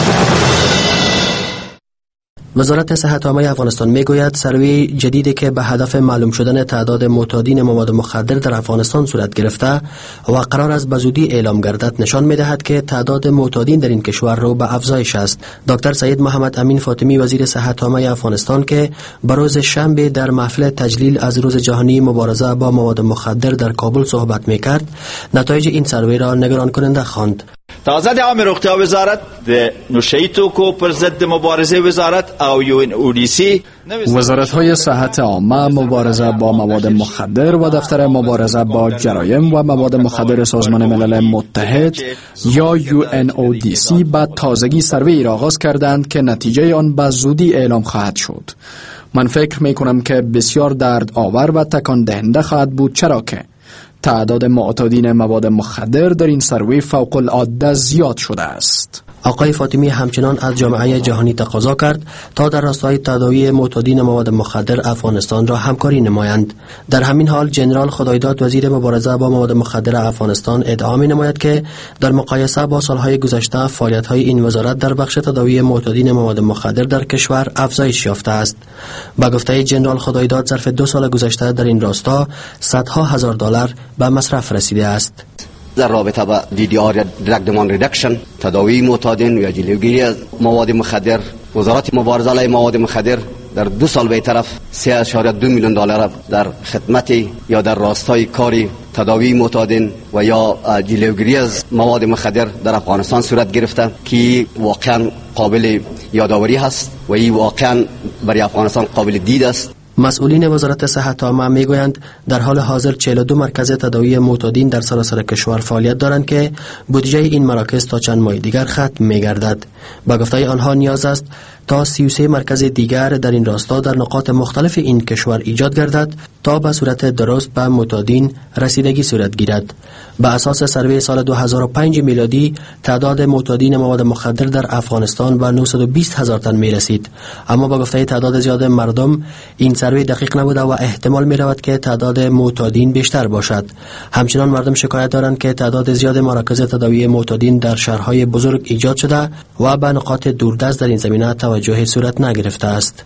وزارت صحت عامه افغانستان میگوید سروی جدیدی که به هدف معلوم شدن تعداد معتادین مواد مخدر در افغانستان صورت گرفته و قرار است به زودی اعلام گردد نشان میدهد که تعداد معتادین در این کشور رو به افزایش است. دکتر سید محمد امین فاطمی وزیر صحت عامه افغانستان که به روز شنبه در محفل تجلیل از روز جهانی مبارزه با مواد مخدر در کابل صحبت میکرد، نتایج این سروی را نگران کننده خواند. تازه د عامه روغتیا وزارت د نشئی توکو پر ضد مبارزه وزارت او یو ان او دی سی وزارت‌های صحت عامه، مبارزه با مواد مخدر و دفتر مبارزه با جرایم و مواد مخدر سازمان ملل متحد یا یو ان او دی سی بعد تازگی سروی را آغاز کردند که نتیجه آن به زودی اعلام خواهد شد. من فکر می‌کنم که بسیار درد آور و تکان دهنده خواهد بود، چرا که تعداد معتادین مواد مخدر در این سروی فوق العاده زیاد شده است. آقای فاطمی همچنان از جامعه جهانی تقاضا کرد تا در راستای تداوی معتادین مواد مخدر افغانستان را همکاری نمایند. در همین حال جنرال خدایداد وزیر مبارزه با مواد مخدر افغانستان ادعا می‌نماید که در مقایسه با سالهای گذشته فعالیت‌های این وزارت در بخش تداوی معتادین مواد مخدر در کشور افزایش یافته است. با گفته جنرال خدایداد ظرف دو سال گذشته در این راستا صدها هزار دلار به مصرف رسیده است. در رابطه با دی دی آر یا درگ دمان ریدکشن، تداوی معتادین یا جلوگیری از مواد مخدر، وزارت مبارزه علیه مواد مخدر در دو سال به طرف سه اشاریه دو میلیون دلار در خدمت یا در راستای کاری تداوی معتادین و یا جلوگیری از مواد مخدر در افغانستان صورت گرفته که واقعا قابل یادآوری هست و این واقعا برای افغانستان قابل دید است. مسئولین وزارت صحت عامه میگویند در حال حاضر چهل و دو مرکز تداوی معتادین در سراسر کشور فعالیت دارند که بودجه این مراکز تا چند ماه دیگر ختم میگردد. با گفته آنها نیاز است تا سی و سه مرکز دیگر در این راستا در نقاط مختلف این کشور ایجاد گردد تا به صورت درست به معتادین رسیدگی صورت گیرد. به اساس سروی سال دو هزار و پنج میلادی تعداد معتادین مواد مخدر در افغانستان به نهصد و بیست هزار تن می رسید، اما با گفته تعداد زیاد مردم این سروی دقیق نبوده و احتمال می رود که تعداد معتادین بیشتر باشد. همچنان مردم شکایت دارند که تعداد زیاد مراکز تداوی معتادین در شهرهای بزرگ ایجاد شده و به نقاط دوردست در این زمینه توجه صورت نگرفته است.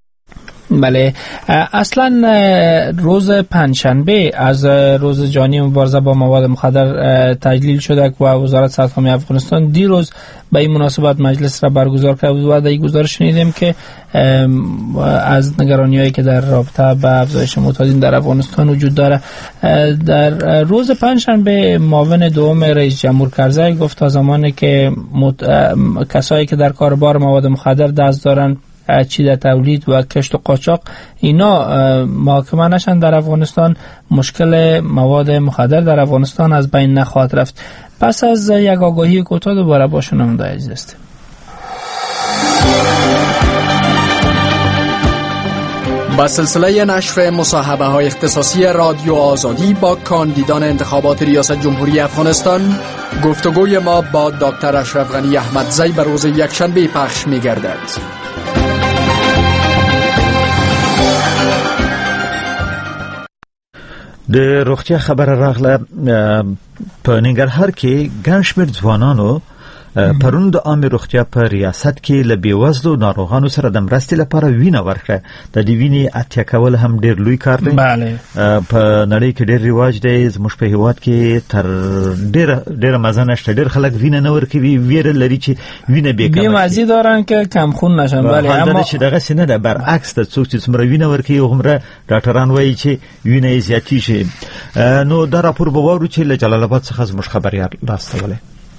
بله، اصلا روز پنجشنبه از روز جهانی مبارزه با مواد مخدر تجلیل شده و وزارت صحت عامه افغانستان دیروز به این مناسبت مجلس را برگزار کرد و در این گزارش شنیدیم که از نگرانی‌هایی که در رابطه با افزایش معتادین در افغانستان وجود داره. در روز پنجشنبه معاون دوم رئیس جمهور کرزی گفت تا زمانی که مت... کسایی که در کاربار مواد مخدر دست دارن، چی در تولید و کشت و قاچاق، اینا محاکمه نشن در افغانستان، مشکل مواد مخدر در افغانستان از بین نخواهد رفت. پس از یک آگاهی کوتاه دوباره با شنونده عزیز هستیم. با سلسله نشر مصاحبه های اختصاصی رادیو آزادی با کاندیدان انتخابات ریاست جمهوری افغانستان، گفتگوی ما با دکتر اشرف غنی احمدزی به روز یکشنبه پخش می گردد. د روغتیا خبره راغله. په ننګرهار کې ګڼ شمېر ځوانانو پرون د عامه روغتیا په ریاست کې له بیوزلو ناروغانو سره د مرستې لپاره وینه ورکړه. د دې وینې اتیا کول هم ډیر لوی کار دی. بله په نړۍ کې ډیر رواج دی. زموږ په هیواد کې تر ډیر ډیر مزه نشته. ډیر خلک وینه نه ورکوي، ویره لري چې وینه بې کمه بیمازی دارن که کم خون نشن. بله اما چې دغه سینه ده برعکس د څوک چې څومره وینه ورکوي هغومره ډاکټران وایي چې وینه یې زیاتیږي. نو دا راپور به واورو چې له جلال آباد څخه زموږ خبریال راستولی.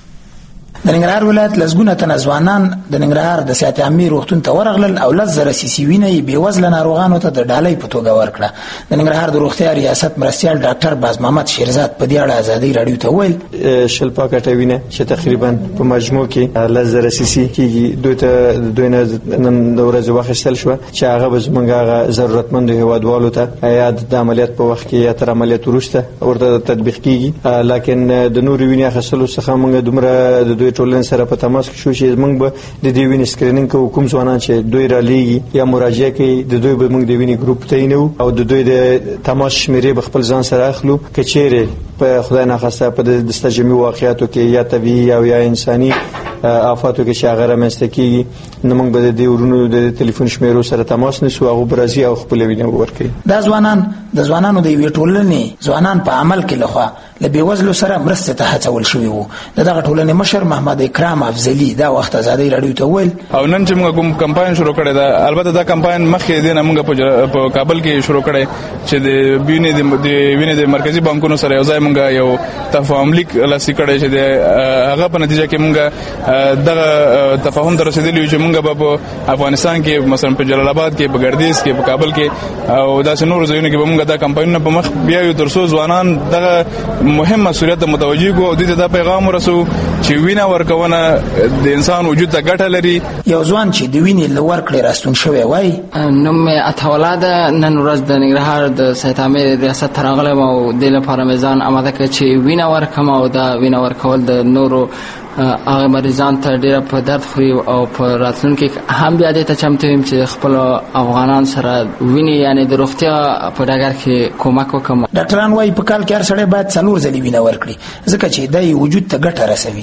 د ننګرهار ولایت لزګونه تن ځوانان د ننګرهار د صحت عامه روغتون ته ورغلل او لس زره سیسی وینه بې وزله ناروغانو ته د ډالۍ په توګه ورکړه. د ننګرهار د روغتیا ریاست مرستیال ډاکټر باز محمد شیرزاد په دې اړه ازادي رادیو ته ویل شل پاکټه وینه چې تقریبا په مجموع کې لس زره سیسی کېږي دوی ته دوی نه نن د ورځې واخیستل شو چې هغه به زموږ هغه ضرورتمند هیوادوالو ته یا د عملیات په وخت کې یا تر عملیات وروسته ورته تطبیق کیږي. لکن د نور وینې اخیستلو څخه موږ دومره د دوی ټولنې سره په تماس کې شو چې موږ به د دې وینې سکرینینګ کوو. کوم ځوانان چې دوی را لیږي یا مراجعه کوي د دوی به موږ د وینې ګروپ تعینو او د دوی د تماس شمیرې به خپل ځان سره اخلو. که چیرې په خدای ناخواسته په د استجمي واقعیاتو کې یا طبيعي او یا انساني آفاتو کې چې هغه رامنځته کیږي نو موږ به د دې ورونو د ټلیفون شمیرو سره تماس نیسو او برازي او خپل وینه ورکړي. دا ځوانان د ځوانانو د یوې ټولنې ځوانان په عمل کې لخوا له بیوزلو سره مرسته ته هڅول شوي وو. دغه ټولنې مشر محمد اکرام افضلی دا وخت ازادي رادیو ته ویل او نن چې موږ کوم کمپاین شروع کړی دا البته دا کمپاین مخکې دی نه موږ په کابل کې شروع کړی چې د وینې د وینې د مرکزی بانکونو سره یو ځای موږ یو تفاهم لیک لاسلیک کړی چې هغه په نتیجه کې موږ دغه تفاهم تر رسیدلی چې موږ په افغانستان کې مثلا په جلال آباد کې په ګردیز کې په کابل کې او داسې نور ځایونو کې به موږ دا کمپاینونه په مخ بیا یو ترڅو ځوانان دغه مهم مسؤلیت متوجي کو او د دې دا پیغام ورسو چې وینه ورکونه د انسان وجود ته ګټه لري. یو ځوان چې د وینې لور کړی راستون شوی وای نوم عطاوله ده. نن ورځ د ننګرهار د صحت عامه ریاست تراغلم او د لپاره میزان آماده کړ چې وینه ورکم او دا وینه ورکول د نورو هغه مریضان ته ډیره په درد خوري او په راتلونکي هم بیا دې ته چمتو ویم چې خپل افغانان سره ویني یعنی د روغتیا په ډګر کې کومک وکم. ډاکټران وايي په کال کې هر سړی باید څلور ځلې وینه ورکړي ځکه چې دای وجود ته ګټه رسوي.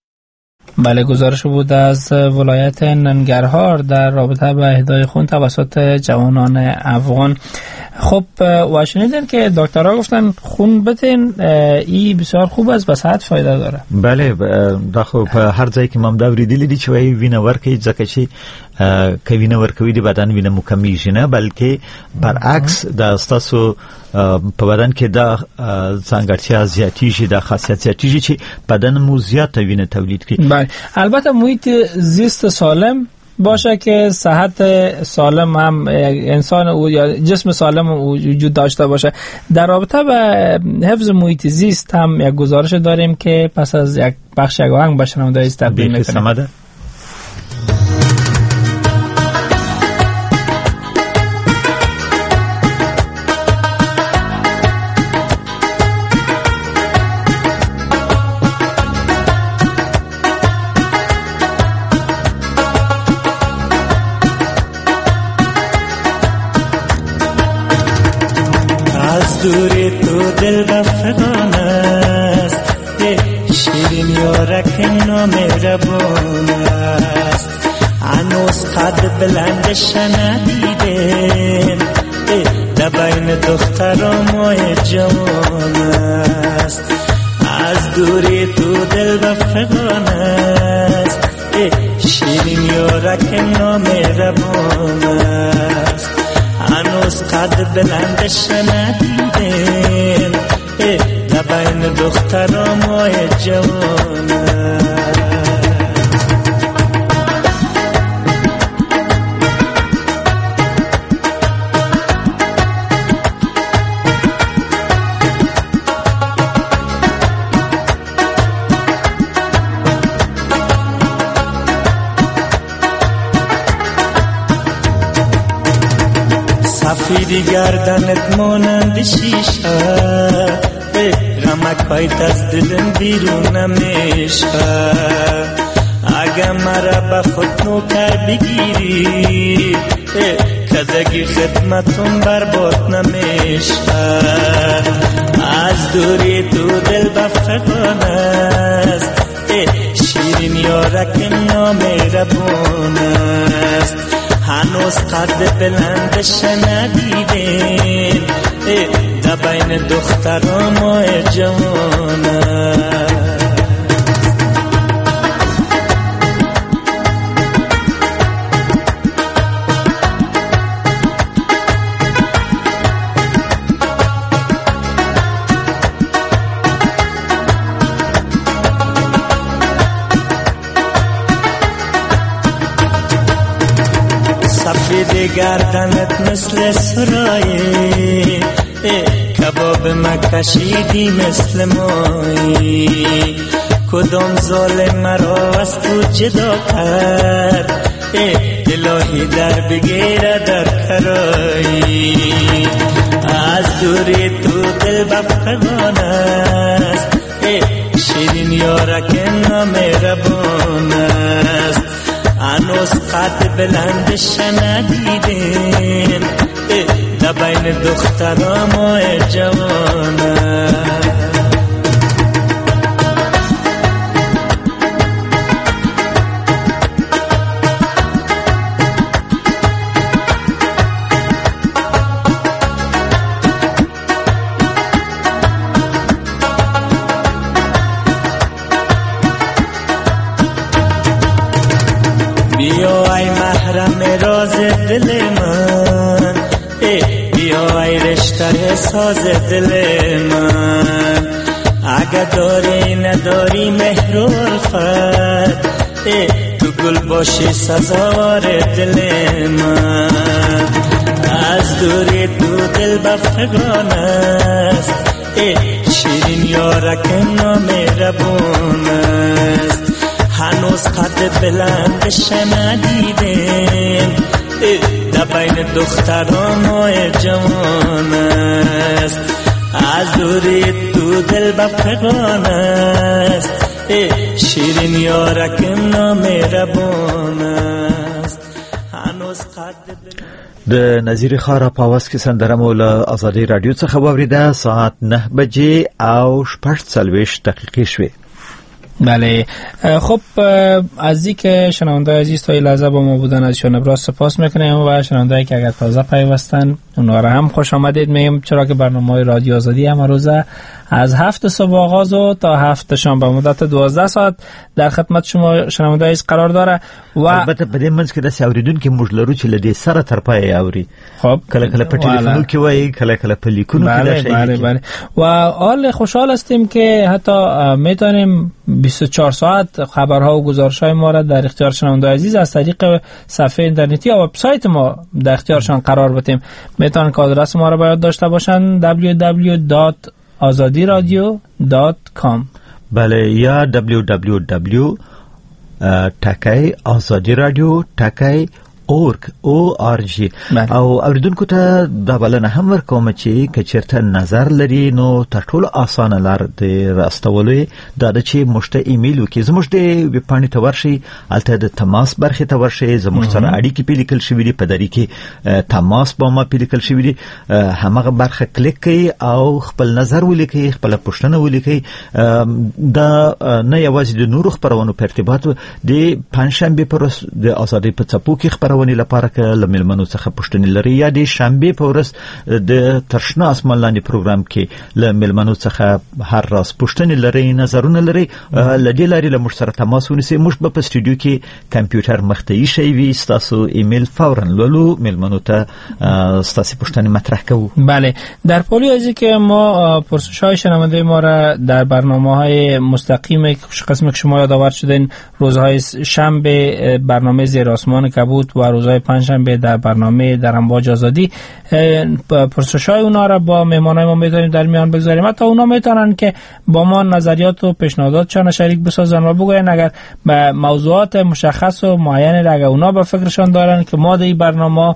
بله گزارش بود از ولایت ننگرهار در رابطه با اهدای خون توسط جوانان افغان. خب و شنیدین که دکترها گفتن خون بدین ای بسیار خوب است و صحت فایده داره. بله دا خو په هر ځای کې مم دا وریدلی دي چې وای وینه ورکړي ځکه چې که وینه ورکوي د بدن وینه مو کمیږي نه بلکې برعکس دا ستاسو په بدن کې دا ځانګړتیا زیاتیږي دا خاصیت زیاتیږي چې بدن مو زیاته وینه تولید کړي. بله البته محیط زیست سالم باشه که صحت سالم هم انسان او یا جسم سالم وجود داشته باشه. در رابطه با حفظ محیط زیست هم یک گزارش داریم که پس از یک بخش یک آهنگ به شنوندگان تقدیم میکنیم. دوری تو دل بفغان است شیرین یارک نامهربان است هنوز قد بلندش ندیدم در بین دخترامای جوان است از دوری تو دل بفغان است شیرین یارک نامهربان است هنوز قد بلندش ندیدم در بین دخترامای جوان سفیدی گردنت مانند شیشه غمک‌هایت از دلم بیرون نمیشه اگه مرا به خود نوکر بگیری کدگی خدمتون برباد نمیشه از دوری تو دل بفغان است شیرین شیرین یارک نامهربان است هنوز قد بلندش ندیدیم در بین دختران ما جوان است سفید گردنت مثل سرایی کباب مکشیدی مثل مایی کدام ظالم مرا از تو جدا کرد الهی در بگیره در کرایی از دوری تو دل بفقان است شیرین یارک نامهربان است هنوز قد بلندش ندیدیم در بین دختران ما جوان است بیا ای محرم راز دل من بیا ای رشته ساز دل من اگه داری نداری مهر و الفت تو گل باشی سزاوار دل من از دوری تو دل بفقان است شیرین یارک نامهربان است هنوز قد بلندش ندیدیم در بین دختران ما جوان است از دوری تو دل بفقان است شیرین یارک نامهربان است هنوز قد د نظیر خارا پاوس کې سندره مولا آزادی رادیو څخه واوریده ساعت نه بجې او شپږ څلوېښت دقیقې شوې. بله خب از اینکه شنونده عزیز تا این لحظه با ما بودن ازشون ابراز سپاس میکنیم و شنونده که اگر تازه پیوستن اونها را هم خوش آمدید میگیم، چرا که برنامه رادیو آزادی هم روزه از هفت صبح آغاز و تا هفت شام به مدت دوازده ساعت در خدمت شما شنونده عزیز قرار داره و البته په دې منځ کې د اوریدونکو موږ لرو چې لدې سره تر پای اوري. خب کله کله په ټلیفون کې وایي، کله کله په لیکونو کې بله بله بله و حال خوشحال هستیم که حتی میتونیم بیست و چهار ساعت خبرها و گزارش‌های ما را در اختیار شنونده عزیز از طریق صفحه اینترنتی یا وبسایت ما در اختیارشان قرار بدیم. میتونن که آدرس ما را باید داشته باشن دبلیو دبلیو دبلیو دات آزادی رادیو دات کام. بله یا دبلیو دبلیو دبلیو تکای آزادی رادیو تکای اورگ او آر جی. او اوریدونکو ته دا بلنه هم ورکوم چې کچرته نظر لري نو تر ټولو اسانه لار د راستولو دا د چې مشته ایمیل وکي زموږ د ویب پاڼې ته ورشي، الته د تماس برخې ته ورشي، زموږ سره اړیکې پیلیکل شوي دي، په دری کې تماس به ما پیلیکل شوي دي، همغه برخه کلیک کړئ او خپل نظر ولیکئ، خپل پوښتنه ولیکئ. دا نه یوازې د نورو خبرونو په ارتباط د پنځشنبه پر ورځ د آزادۍ په څپو کې خبرونه لپاره که لملمنو څخه پوښتنې لري یا د شنبه په ورځ د ترشنا اسمان لاندې پروګرام کې لملمنو څخه هر راز پوښتنې لري، نظرونه لري، لدې لاري له موږ سره تماس ونیسئ. موږ به په سټوډیو کې کمپیوټر مخته ایښی وي، ستاسو ایمیل فورا لولو، ملمنو ته ستاسو پوښتنې مطرح کوو. بله در پولی ازی که ما پرسش‌های شنونده ما را در برنامه‌های مستقیم قسمی که شما یادآور شدین، روزهای شنبه برنامه زیر آسمان کبود و روزهای پنجشنبه در برنامه در امواج آزادی پرسش‌های اونا را با مهمانای ما می‌تونیم در میان بگذاریم. حتی اونا میتونن که با ما نظریات و پیشنهاداتشان شریک بسازن و بگوین اگر به موضوعات مشخص و معین اگر اونا به فکرشان دارن که ما در این برنامه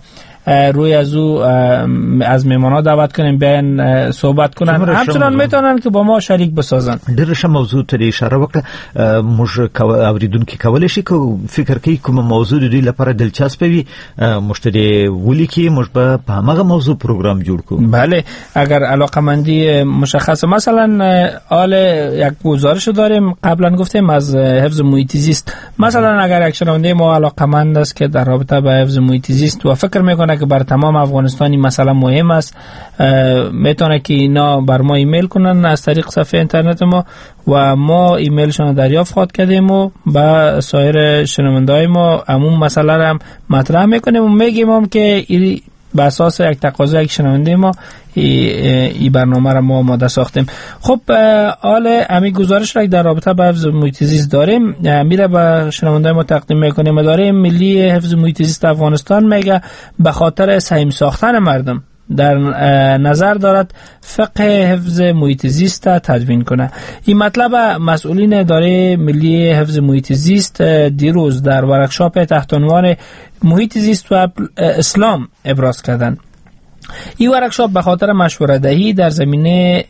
روی از او از مهمانا دعوت کنیم بیان صحبت کنن، همچنان میتونن که با ما شریک بسازن. درش موضوع ته اشاره وکړه، موږ اوریدونکو کولای شي که فکر کوي کوم موضوع دی لپاره دلچسپ وي مشتری ولیکي، موږ په هغه موضوع پروگرام جوړ کو. بله، اگر علاقمندی مشخص، مثلا آل یک گزارش داریم قبلا گفتیم از حفظ محیط زیست، مثلا اگر یک شنونده ما علاقمند است که در رابطه با حفظ محیط زیست و فکر میکنه که بر تمام افغانستانی مثلا مهم است، میتونه که اینا بر ما ایمیل کنن از طریق صفحه اینترنت ما و ما ایمیلشون دریافت خواهد کردیم و با سایر شنونده‌های ما عموم مسئله را هم مطرح میکنیم و میگیم هم که ای به اساس یک تقاضا یک شنونده ما این برنامه را ما آماده ساختیم. خب حال امی گزارش را در رابطه با حفظ محیط زیست داریم، میره به شنونده ما تقدیم میکنیم. اداره ملی حفظ محیط زیست افغانستان میگه به خاطر سهم ساختن مردم در نظر دارد فقه حفظ محیط زیست تدوین کنه. این مطلب مسئولین اداره ملی حفظ محیط زیست دیروز در ورکشاپ تحت عنوان محیط زیست و اسلام ابراز کردند. این ورکشاپ به خاطر مشوره دهی در زمینه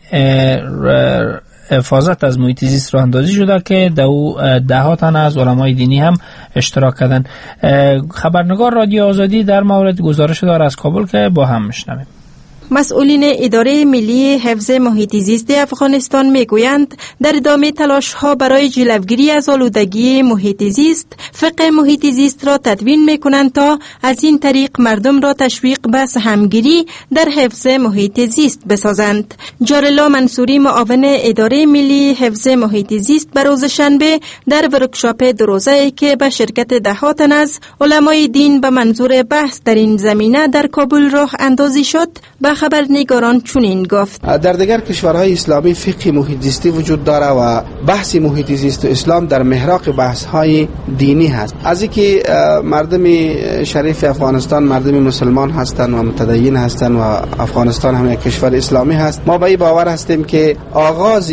حفاظت از محیط زیست راه اندازی شده که دو ده ها تن از علمای دینی هم اشتراک کردند. خبرنگار رادیو آزادی در مورد گزارش داره از کابل که با هم میشنویم. مسئولین اداره ملی حفظ محیط زیست افغانستان میگویند در ادامه تلاش ها برای جلوگیری از آلودگی محیط زیست، فقه محیط زیست را تدوین میکنند تا از این طریق مردم را تشویق به سهمگیری در حفظ محیط زیست بسازند. جارلا منصوری معاون اداره ملی حفظ محیط زیست به روز شنبه در ورکشاپ دو روزه‌ای که به شرکت ده ها تن از علمای دین به منظور بحث در این زمینه در کابل راه اندازی شد، به خبرنگاران چنین گفت: در دیگر کشورهای اسلامی فقه محیط زیستی وجود داره و بحث محیط زیست و اسلام در محراق بحث‌های دینی هست. از اینکه مردم شریف افغانستان مردم مسلمان هستند و متدین هستند و افغانستان هم یک کشور اسلامی هست، ما به این باور هستیم که آغاز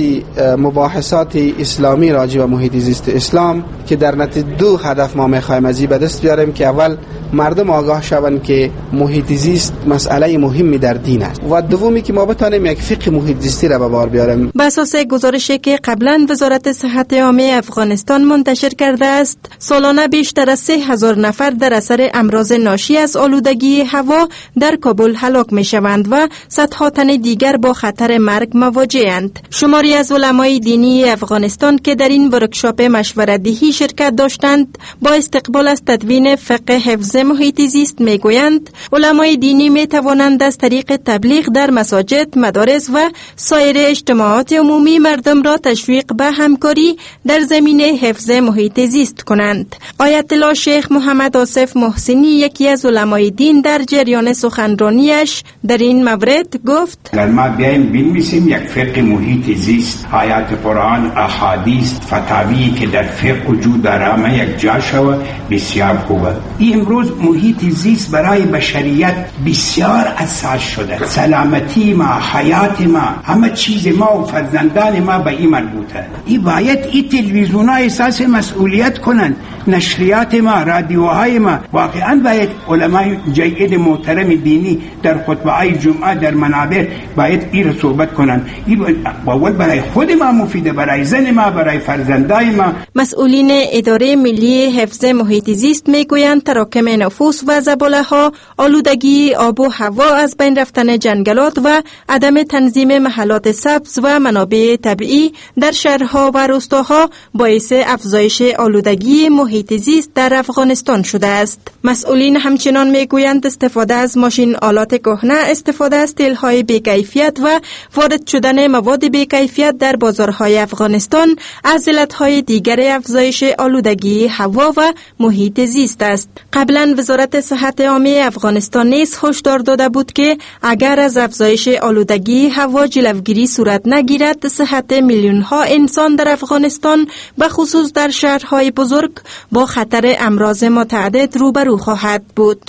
مباحثات اسلامی راجع به محیط زیست اسلام که در نتیجه دو هدف ما می‌خوایم از این به دست بیاریم که اول مردم آگاه شوند که محیط زیست مسئله مهمی در دین است و دومی که ما بتانیم یک فقه محیط زیستی را به بار بیاریم. بر اساس گزارشی که قبلا وزارت صحت عامه افغانستان منتشر کرده است، سالانه بیشتر از سه هزار نفر در اثر امراض ناشی از آلودگی هوا در کابل هلاک می شوند و صدها تن دیگر با خطر مرگ مواجه‌اند. شماری از علمای دینی افغانستان که در این ورکشاپ مشورت‌دهی شرکت داشتند با استقبال از تدوین فقه حفظ محیط زیست میگویند علمای دینی می توانند از طریق تبلیغ در مساجد، مدارس و سایر اجتماعات عمومی مردم را تشویق به همکاری در زمینه حفظ محیط زیست کنند. آیت الله شیخ محمد آصف محسنی یکی از علمای دین در جریان سخنرانیش در این مورد گفت: اگر ما بیایم بنویسیم یک فقه محیط زیست، آیات قرآن، احادیث، فتاوی که در فقه وجود داره ما یک جا شود بسیار خوبه. این امروز محیط زیست برای بشریت بسیار اساس شده. سلامتی ما، حیات ما، همه چیز ما و فرزندان ما به این مربوطه. این باید این تلویزیون ها احساس مسئولیت کنند، نشریات ما، رادیوهای ما واقعا باید علمای جید محترم دینی در خطبه های جمعه در منابر باید این صحبت کنند. این اول برای خود ما مفیده، برای زن ما، برای فرزندای ما. مسئولین اداره ملی حفظ محیط زیست میگویند تراکم نفوس و زباله ها، آلودگی آب و هوا، از بین رفتن جنگلات و عدم تنظیم محلات سبز و منابع طبیعی در شهرها و روستاها باعث افزایش آلودگی محیط زیست در افغانستان شده است. مسئولین همچنان میگویند استفاده از ماشین آلات کهنه، استفاده از تیل‌های بی‌کیفیت و وارد شدن مواد بی‌کیفیت در بازارهای افغانستان از علت‌های دیگر افزایش آلودگی هوا و محیط زیست است. قبلا وزارت صحت عامه افغانستان نیز هشدار داده بود که اگر از افزایش آلودگی هوا جلوگیری صورت نگیرد، صحت میلیون ها انسان در افغانستان به خصوص در شهرهای بزرگ با خطر امراض متعدد روبرو خواهد بود.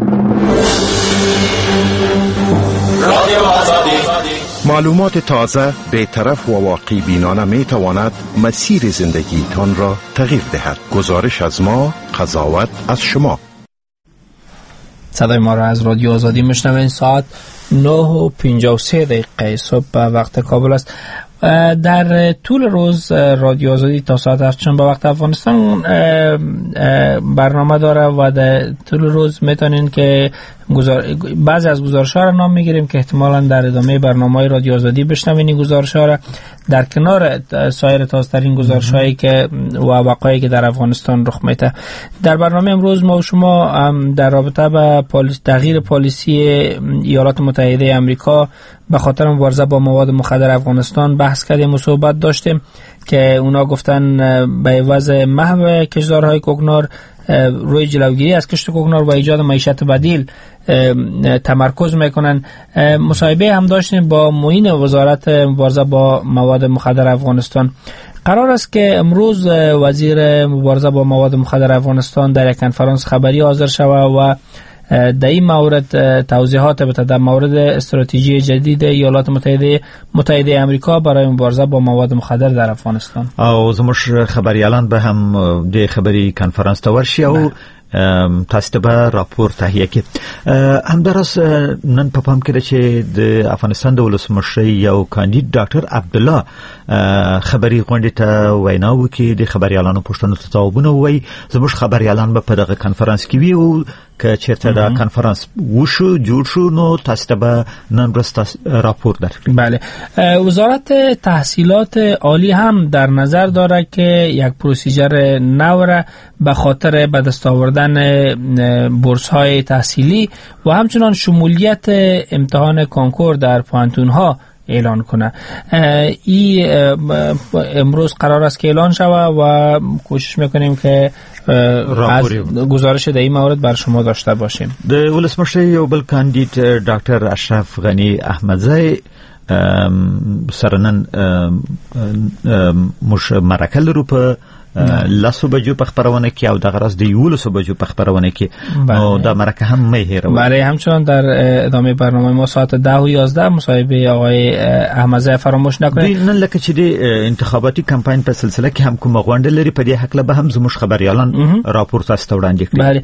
معلومات تازه، بی‌طرف و واقعی بینانه می تواند مسیر زندگی تان را تغییر دهد. گزارش از ما، قضاوت از شما. صدای ما را از رادیو آزادی میشنوین. ساعت نه و پنجاه و سه دقیقه صبح به وقت کابل است. در طول روز رادیو آزادی تا ساعت هفت به وقت افغانستان برنامه داره و در طول روز میتونین که گزار... بعضی از گزارش‌ها را نام میگیریم که احتمالاً در ادامه برنامه رادیو آزادی بشنوین. این گزارش‌ها را در کنار سایر تازه‌ترین گزارش‌هایی که و وقایعی که در افغانستان رخ میده. در برنامه امروز ما و شما در رابطه با پالیس تغییر پالیسی ایالات متحده آمریکا به خاطر مبارزه با مواد مخدر افغانستان بحث کردیم و صحبت داشتیم که اونا گفتن به عوض محو کشتزارهای کوکنار روی جلوگیری از کشت کوکنار و ایجاد معیشت بدیل تمرکز میکنن. مصاحبه هم داشتیم با معین وزارت مبارزه با مواد مخدر افغانستان. قرار است که امروز وزیر مبارزه با مواد مخدر افغانستان در یک کنفرانس خبری حاضر شود و در این مورد توضیحات بده در مورد استراتژی جدید ایالات متحده متحده آمریکا برای مبارزه با مواد مخدر در افغانستان. او زموږ خبريالان به هم د خبري کنفرانس ته ورشي او تاسو ته به راپور تهیه کړي. همدارس نن په پام کې ده چې د افغانستان د ولسمشر یو کاندید ډاکټر عبد الله خبري غونډې ته وینا وکړي. د خبريالانو پوښتنو ته ځوابونه وایي. زموږ خبريالان به په دغه کنفرانس کې وي او که چیرته دا کنفرانس وشو جوړ شو نو تاسو ته به نن ورځ راپور درکړي. بله. وزارت تحصیلات عالی هم در نظر داره که یک پروسیجر نو را به خاطر به دست آوردن بورس های تحصیلی و همچنان شمولیت امتحان کنکور در پوهنتون‌ها اعلان کنه. ای امروز قرار است که اعلان شود و کوشش میکنیم که از گزارش در این مورد بر شما داشته باشیم. د ولسمشر یو بل کاندید ډاکټر اشرف غنی احمدزی سرنن مش مرکه لرو په لاسو بجو په خبرونه کې او د غرض د یولسو بجو په خبرونه کې نو دا مرکه هم مې هیرو. بله. همچنان در ادامه برنامه ما ساعت ده و یازده مصاحبه آقای احمدزی فراموش نکنید. نن لکه چې د انتخاباتي کمپاین په سلسله کې هم کومه غونډه لري په دې حق له به هم زموږ خبريالان راپور تاسو ته وړاندې کړي. بله.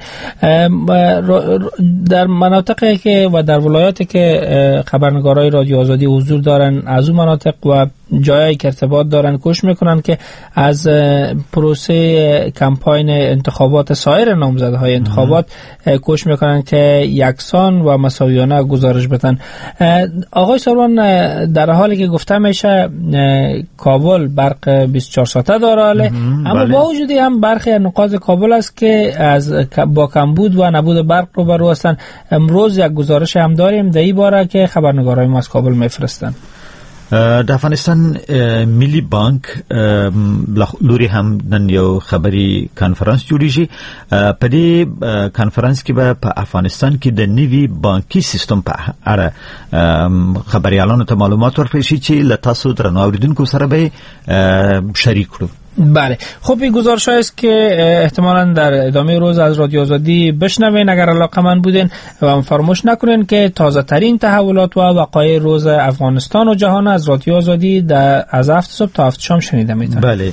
در مناطقی که و در ولایاتی که خبرنگارای رادیو آزادی حضور دارن از اون مناطق و جایی که ارتباط دارن کوشش میکنن که از پروسه کمپاین انتخابات سایر نامزدهای انتخابات کوشش میکنن که یکسان و مساویانه گزارش بدن. آقای سروان، در حالی که گفته میشه کابل برق بیست و چهار ساعته داره، اما با وجود هم برخی نقاط کابل است که از با کمبود و نبود برق روبرو هستند. امروز یک گزارش هم داریم در این باره که خبرنگارای ما از کابل میفرستن. د افغانستان ملي بانک لوري هم نن یو خبري کانفرنس جوړیږي. په دې کانفرنس کې به په افغانستان کې د نوي بانکي سیستم په اړه خبريالانو ته معلومات ورکړي شي چې له تاسو درنو اوریدونکو سره به شریک کړو. بله. خب این گزارش است که احتمالاً در ادامه روز از رادیو آزادی بشنوین. اگر علاقه‌مند بودین و فراموش نکنین که تازه ترین تحولات و وقایع روز افغانستان و جهان از رادیو آزادی در از هفت صبح تا هفت شام شنیده میتونید. بله.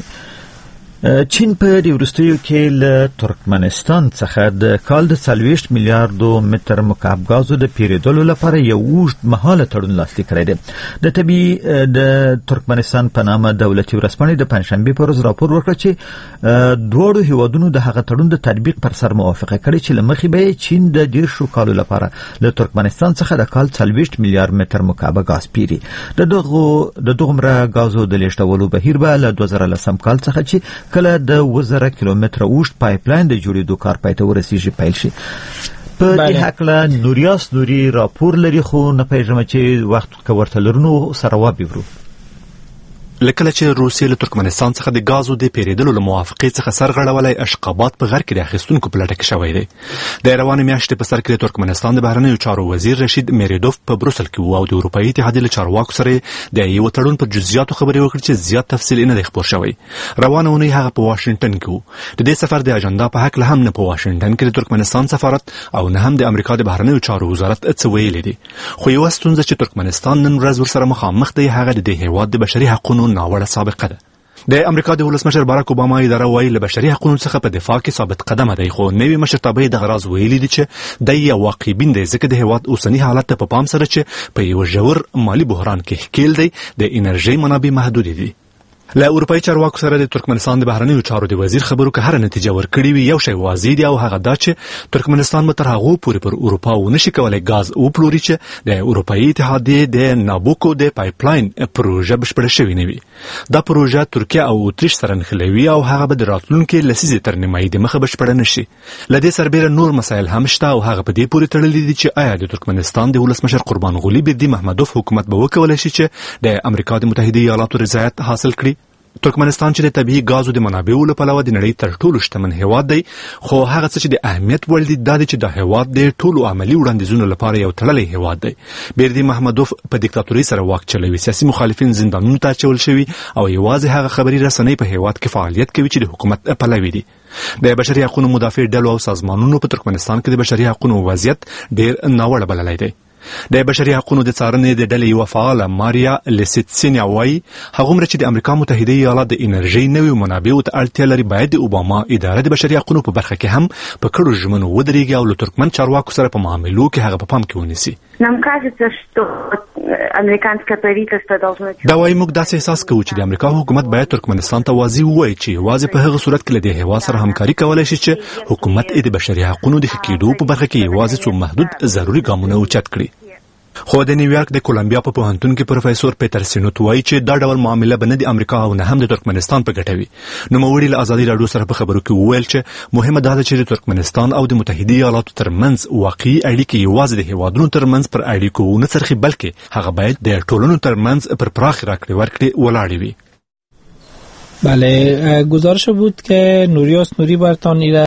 چین په دې وروستیو کې له ترکمنستان څخه د کال د څلوېښت میلیارډو متر مکعب غازو د پیریدلو لپاره یو اوږد مهاله تړون لاسلیک کړی دی. د طبي د ترکمنستان په نامه دولتي ورځپاڼې د پنجشنبې په ورځ راپور ورکړ چې دواړو هیوادونو د هغه تړون د تطبیق پر سر موافقه کړې چې له مخې به چین د دېرشو کالو لپاره له ترکمنستان څخه د کال څلوېښت میلیارډ متر مکعب غاز پیري. د دغو د دغومره غازو د لېږدولو بهیر به له دوه زره لسم کال څخه چې کله د وزره کیلومتره اوږد پایپلاین د جوړېدو کار پای ته ورسیږي پیل شي. په دې حقله نوریاس نوري راپور لري خو نه پېژنم چې وخت که ورته لرنو سره وابېورو. لکه چې روسیې له ترکمنستان څخه د غازو د پیریدلو له موافقې څخه سرغړولای اشقابات په غر کې د اخیستونکو په لټه کې شوی دی. د روانې میاشتې په سر کې د ترکمنستان د بهرنیو چارو وزیر رشید میریدوف په بروسل کې وو او د اروپایي اتحادیې له چارواکو سره د یو تړون په جزئیاتو خبرې وکړې چې زیات تفصیل نه دی خپور شوی. روانه اونۍ هغه په واشنگټن کې وو. د دې سفر د اجنډا په حق له هم نه په واشنگټن کې د ترکمنستان سفارت او نه هم د امریکا د بهرنیو چارو وزارت څه ویلي دي. خو یو ستونزه چې ترکمنستان نن ورځ ورسره مخامخ دی هغه د دې هیواد د بشري حقوقو ناوړه سابقه ده. د امریکا د ولسمشر باراک اوباما اداره وايي له بشري حقوقو څخه په دفاع کې ثابت قدمه دی، خو نوی مشرتابه د غراز ویلي دي چې د یو واقعي بین دی ځکه د هیواد اوسنی حالت ته په پام سره چې په یو ژور مالی بحران کې ښکیل دی د انرژي منابع محدود دي. له اروپאי چارواکو سره د ترکمنستان د بهرنیو چارو د وزیر خبرو که هر نتیجه ورکړي وي یو شی واضح دی او هغه دا چې ترکمنستان به تر هغو پورې پر اروپا ونشي کولی ګاز وپلوري چې د اروپאי اتحادیې د نابوکو د پایپلاین پروژه بشپړه شوې نه وي. دا پروژه ترکیه او اتریش سره نښلوي او هغه به د راتلونکي لسیزې تر نیمایي د مخه بشپړه نشي. له دې سربیره نور مسایل هم شته او هغه په دې پورې تړلي دي چې آیا د ترکمنستان د ولسمشر قربان غلي بردي محمدوف حکومت به وکولی شي چې د امریکا د متحده ایالاتو رضایت حاصل کړي. ترکمنستان چې د طبیعي غازو د منابعو له پلوه د نړۍ تر ټولو شتمن هیواد دی، خو هغه څه چې د اهمیت وړ دي دا دی چې د هیواد د ټولو عملي وړاندیزونو لپاره یو تړلی هیواد دی. بردي محمدوف په دیکتاتوري سره واک چلوي، سیاسي مخالفین زندانونو ته اچول شوي او یوازې هغه خبري رسنۍ په هیواد کې فعالیت کوي چې د حکومت پلوي دي. د بشري حقوقو مدافع ډلو او سازمانونو په ترکمنستان کې د بشري حقوقو وضعیت ډیر ناوړه بللی دی. د بشري حقوقو د څارنې د ډلې یوه فعاله ماریا لیسیتسینیا وایي هغومره چې د امریکا متحده ایالات د انرژۍ نویو منابعو ته اړتیا لري باید د اوباما اداره د بشري حقوقو په برخه کې هم په کړو ژمنو ودرېږي او له ترکمن چارواکو سره په معاملو کې هغه په پام کې ونیسي. دا وایي موږ داسې احساس کوو چې د امریکا حکومت باید ترکمنستان ته واضح ووایي چې یوازې په هغه صورت کې له دې هیواد سره همکاري کولی شي چې حکومت یې د بشري حقوقو د ښه کېدو په برخه کې یوازې څو محدود ضروري ګامونه اوچت کړي. خو د نیویارک د کولمبیا په پوهنتون کې پروفیسور پیټر سینوت وایي چې دا ډول معامله به نه د امریکا او نه هم د ترکمنستان په ګټه وي. نوموړي له ازادي راډیو سره په خبرو کې وویل چې مهمه دا ده چې د ترکمنستان او د متحده ایالاتو ترمنځ واقعي اړیکې یوازې د هیوادونو ترمنځ پر اړیکو ونه څرخي بلکې هغه باید د ټولنو ترمنځ پر پراخ راکړې ورکړې ولاړې وي. بله، گزارش بود که نوریاس نوری برتان